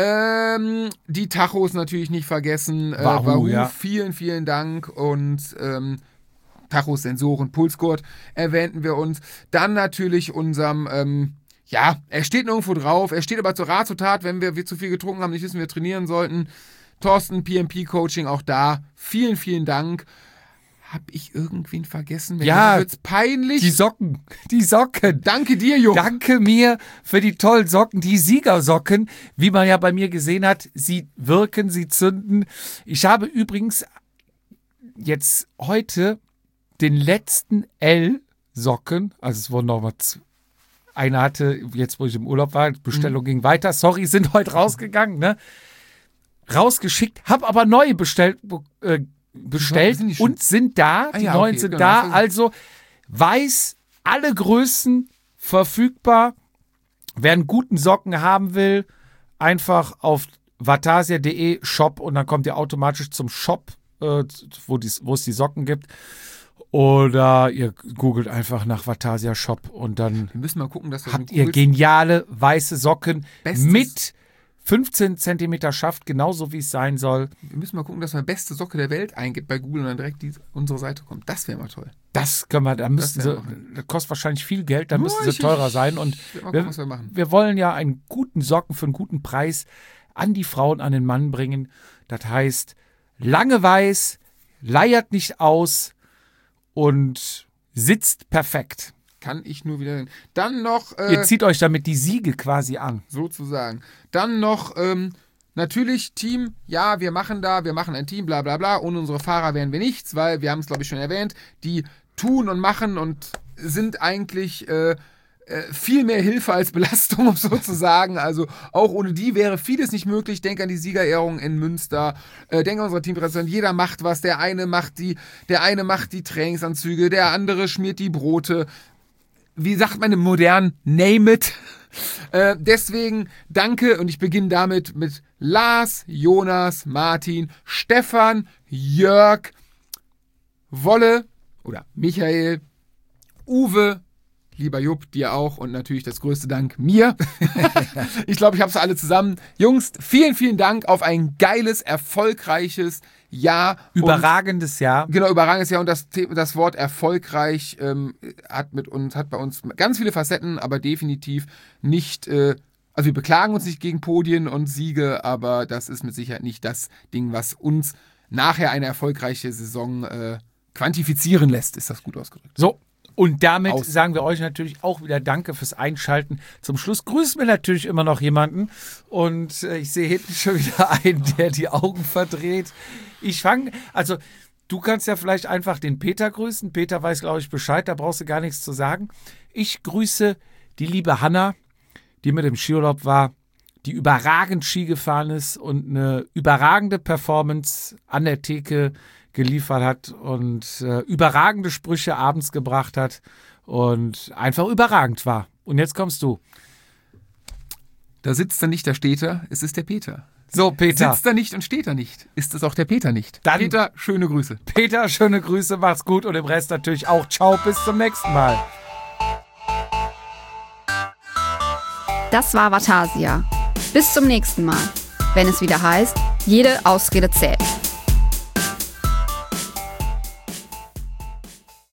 Die Tachos natürlich nicht vergessen. Wahoo, vielen, vielen Dank. Und Tachos, Sensoren, Pulsgurt erwähnten wir uns. Dann natürlich unserem, er steht nirgendwo drauf. Er steht aber zur Rat, zur Tat, wenn wir zu viel getrunken haben, nicht wissen, wir trainieren sollten. Thorsten, PMP-Coaching, auch da. Vielen, vielen Dank. Hab ich irgendwen vergessen? Wird's peinlich. Die Socken. Danke dir, Junge. Danke mir für die tollen Socken, die Siegersocken. Wie man ja bei mir gesehen hat, sie wirken, sie zünden. Ich habe übrigens jetzt heute den letzten L-Socken, also es wurden noch mal einer hatte, jetzt wo ich im Urlaub war, Bestellung ging weiter, sorry, sind heute rausgegangen, ne? Rausgeschickt, habe aber neue bestellt und sind da. Die neuen sind da. Also weiß, alle Größen verfügbar. Wer einen guten Socken haben will, einfach auf vatasia.de Shop und dann kommt ihr automatisch zum Shop, wo es die Socken gibt. Oder ihr googelt einfach nach Vatasia Shop und dann wir müssen mal gucken, dass habt ihr geniale weiße Socken mit 15 cm Schaft, genauso wie es sein soll. Wir müssen mal gucken, dass man beste Socke der Welt eingibt bei Google und dann direkt unsere Seite kommt. Das wäre mal toll. Das können wir, das kostet wahrscheinlich viel Geld, da müssten sie teurer sein. Und wir wollen ja einen guten Socken für einen guten Preis an die Frau und an den Mann bringen. Das heißt, lange weiß, leiert nicht aus und sitzt perfekt. Kann ich nur wieder. Dann noch. Ihr zieht euch damit die Siege quasi an. Sozusagen. Dann noch, natürlich Team. Ja, wir machen ein Team, bla bla bla. Ohne unsere Fahrer wären wir nichts, weil wir haben es, glaube ich, schon erwähnt. Die tun und machen und sind eigentlich viel mehr Hilfe als Belastung, um so zu sagen. Also auch ohne die wäre vieles nicht möglich. Denk an die Siegerehrung in Münster. Denk an unsere Teampräsentation. Jeder macht was. Der eine macht die Trainingsanzüge, der andere schmiert die Brote. Wie sagt man im modernen? Name it. Deswegen danke und ich beginne damit mit Lars, Jonas, Martin, Stefan, Jörg, Wolle oder Michael, Uwe, lieber Jupp, dir auch und natürlich das größte Dank mir. Ich glaube, ich habe es alle zusammen. Jungs, vielen, vielen Dank auf ein geiles, erfolgreiches Jahr. Überragendes Jahr. Genau, überragendes Jahr. Und das Wort erfolgreich hat bei uns ganz viele Facetten, aber definitiv nicht, also wir beklagen uns nicht gegen Podien und Siege, aber das ist mit Sicherheit nicht das Ding, was uns nachher eine erfolgreiche Saison quantifizieren lässt, ist das gut ausgedrückt. So. Und damit sagen wir euch natürlich auch wieder Danke fürs Einschalten. Zum Schluss grüßen wir natürlich immer noch jemanden. Und ich sehe hinten schon wieder einen, der die Augen verdreht. Du kannst ja vielleicht einfach den Peter grüßen. Peter weiß, glaube ich, Bescheid, da brauchst du gar nichts zu sagen. Ich grüße die liebe Hanna, die mit dem Skiurlaub war. die überragend Ski gefahren ist und eine überragende Performance an der Theke geliefert hat und überragende Sprüche abends gebracht hat und einfach überragend war. Und jetzt kommst du. Da sitzt er nicht, da steht er, es ist der Peter. So, Peter. Sitzt er nicht und steht er nicht, ist es auch der Peter nicht. Dann, Peter, schöne Grüße. Peter, schöne Grüße, mach's gut und im Rest natürlich auch. Ciao, bis zum nächsten Mal. Das war Vatasia. Bis zum nächsten Mal, wenn es wieder heißt, jede Ausrede zählt.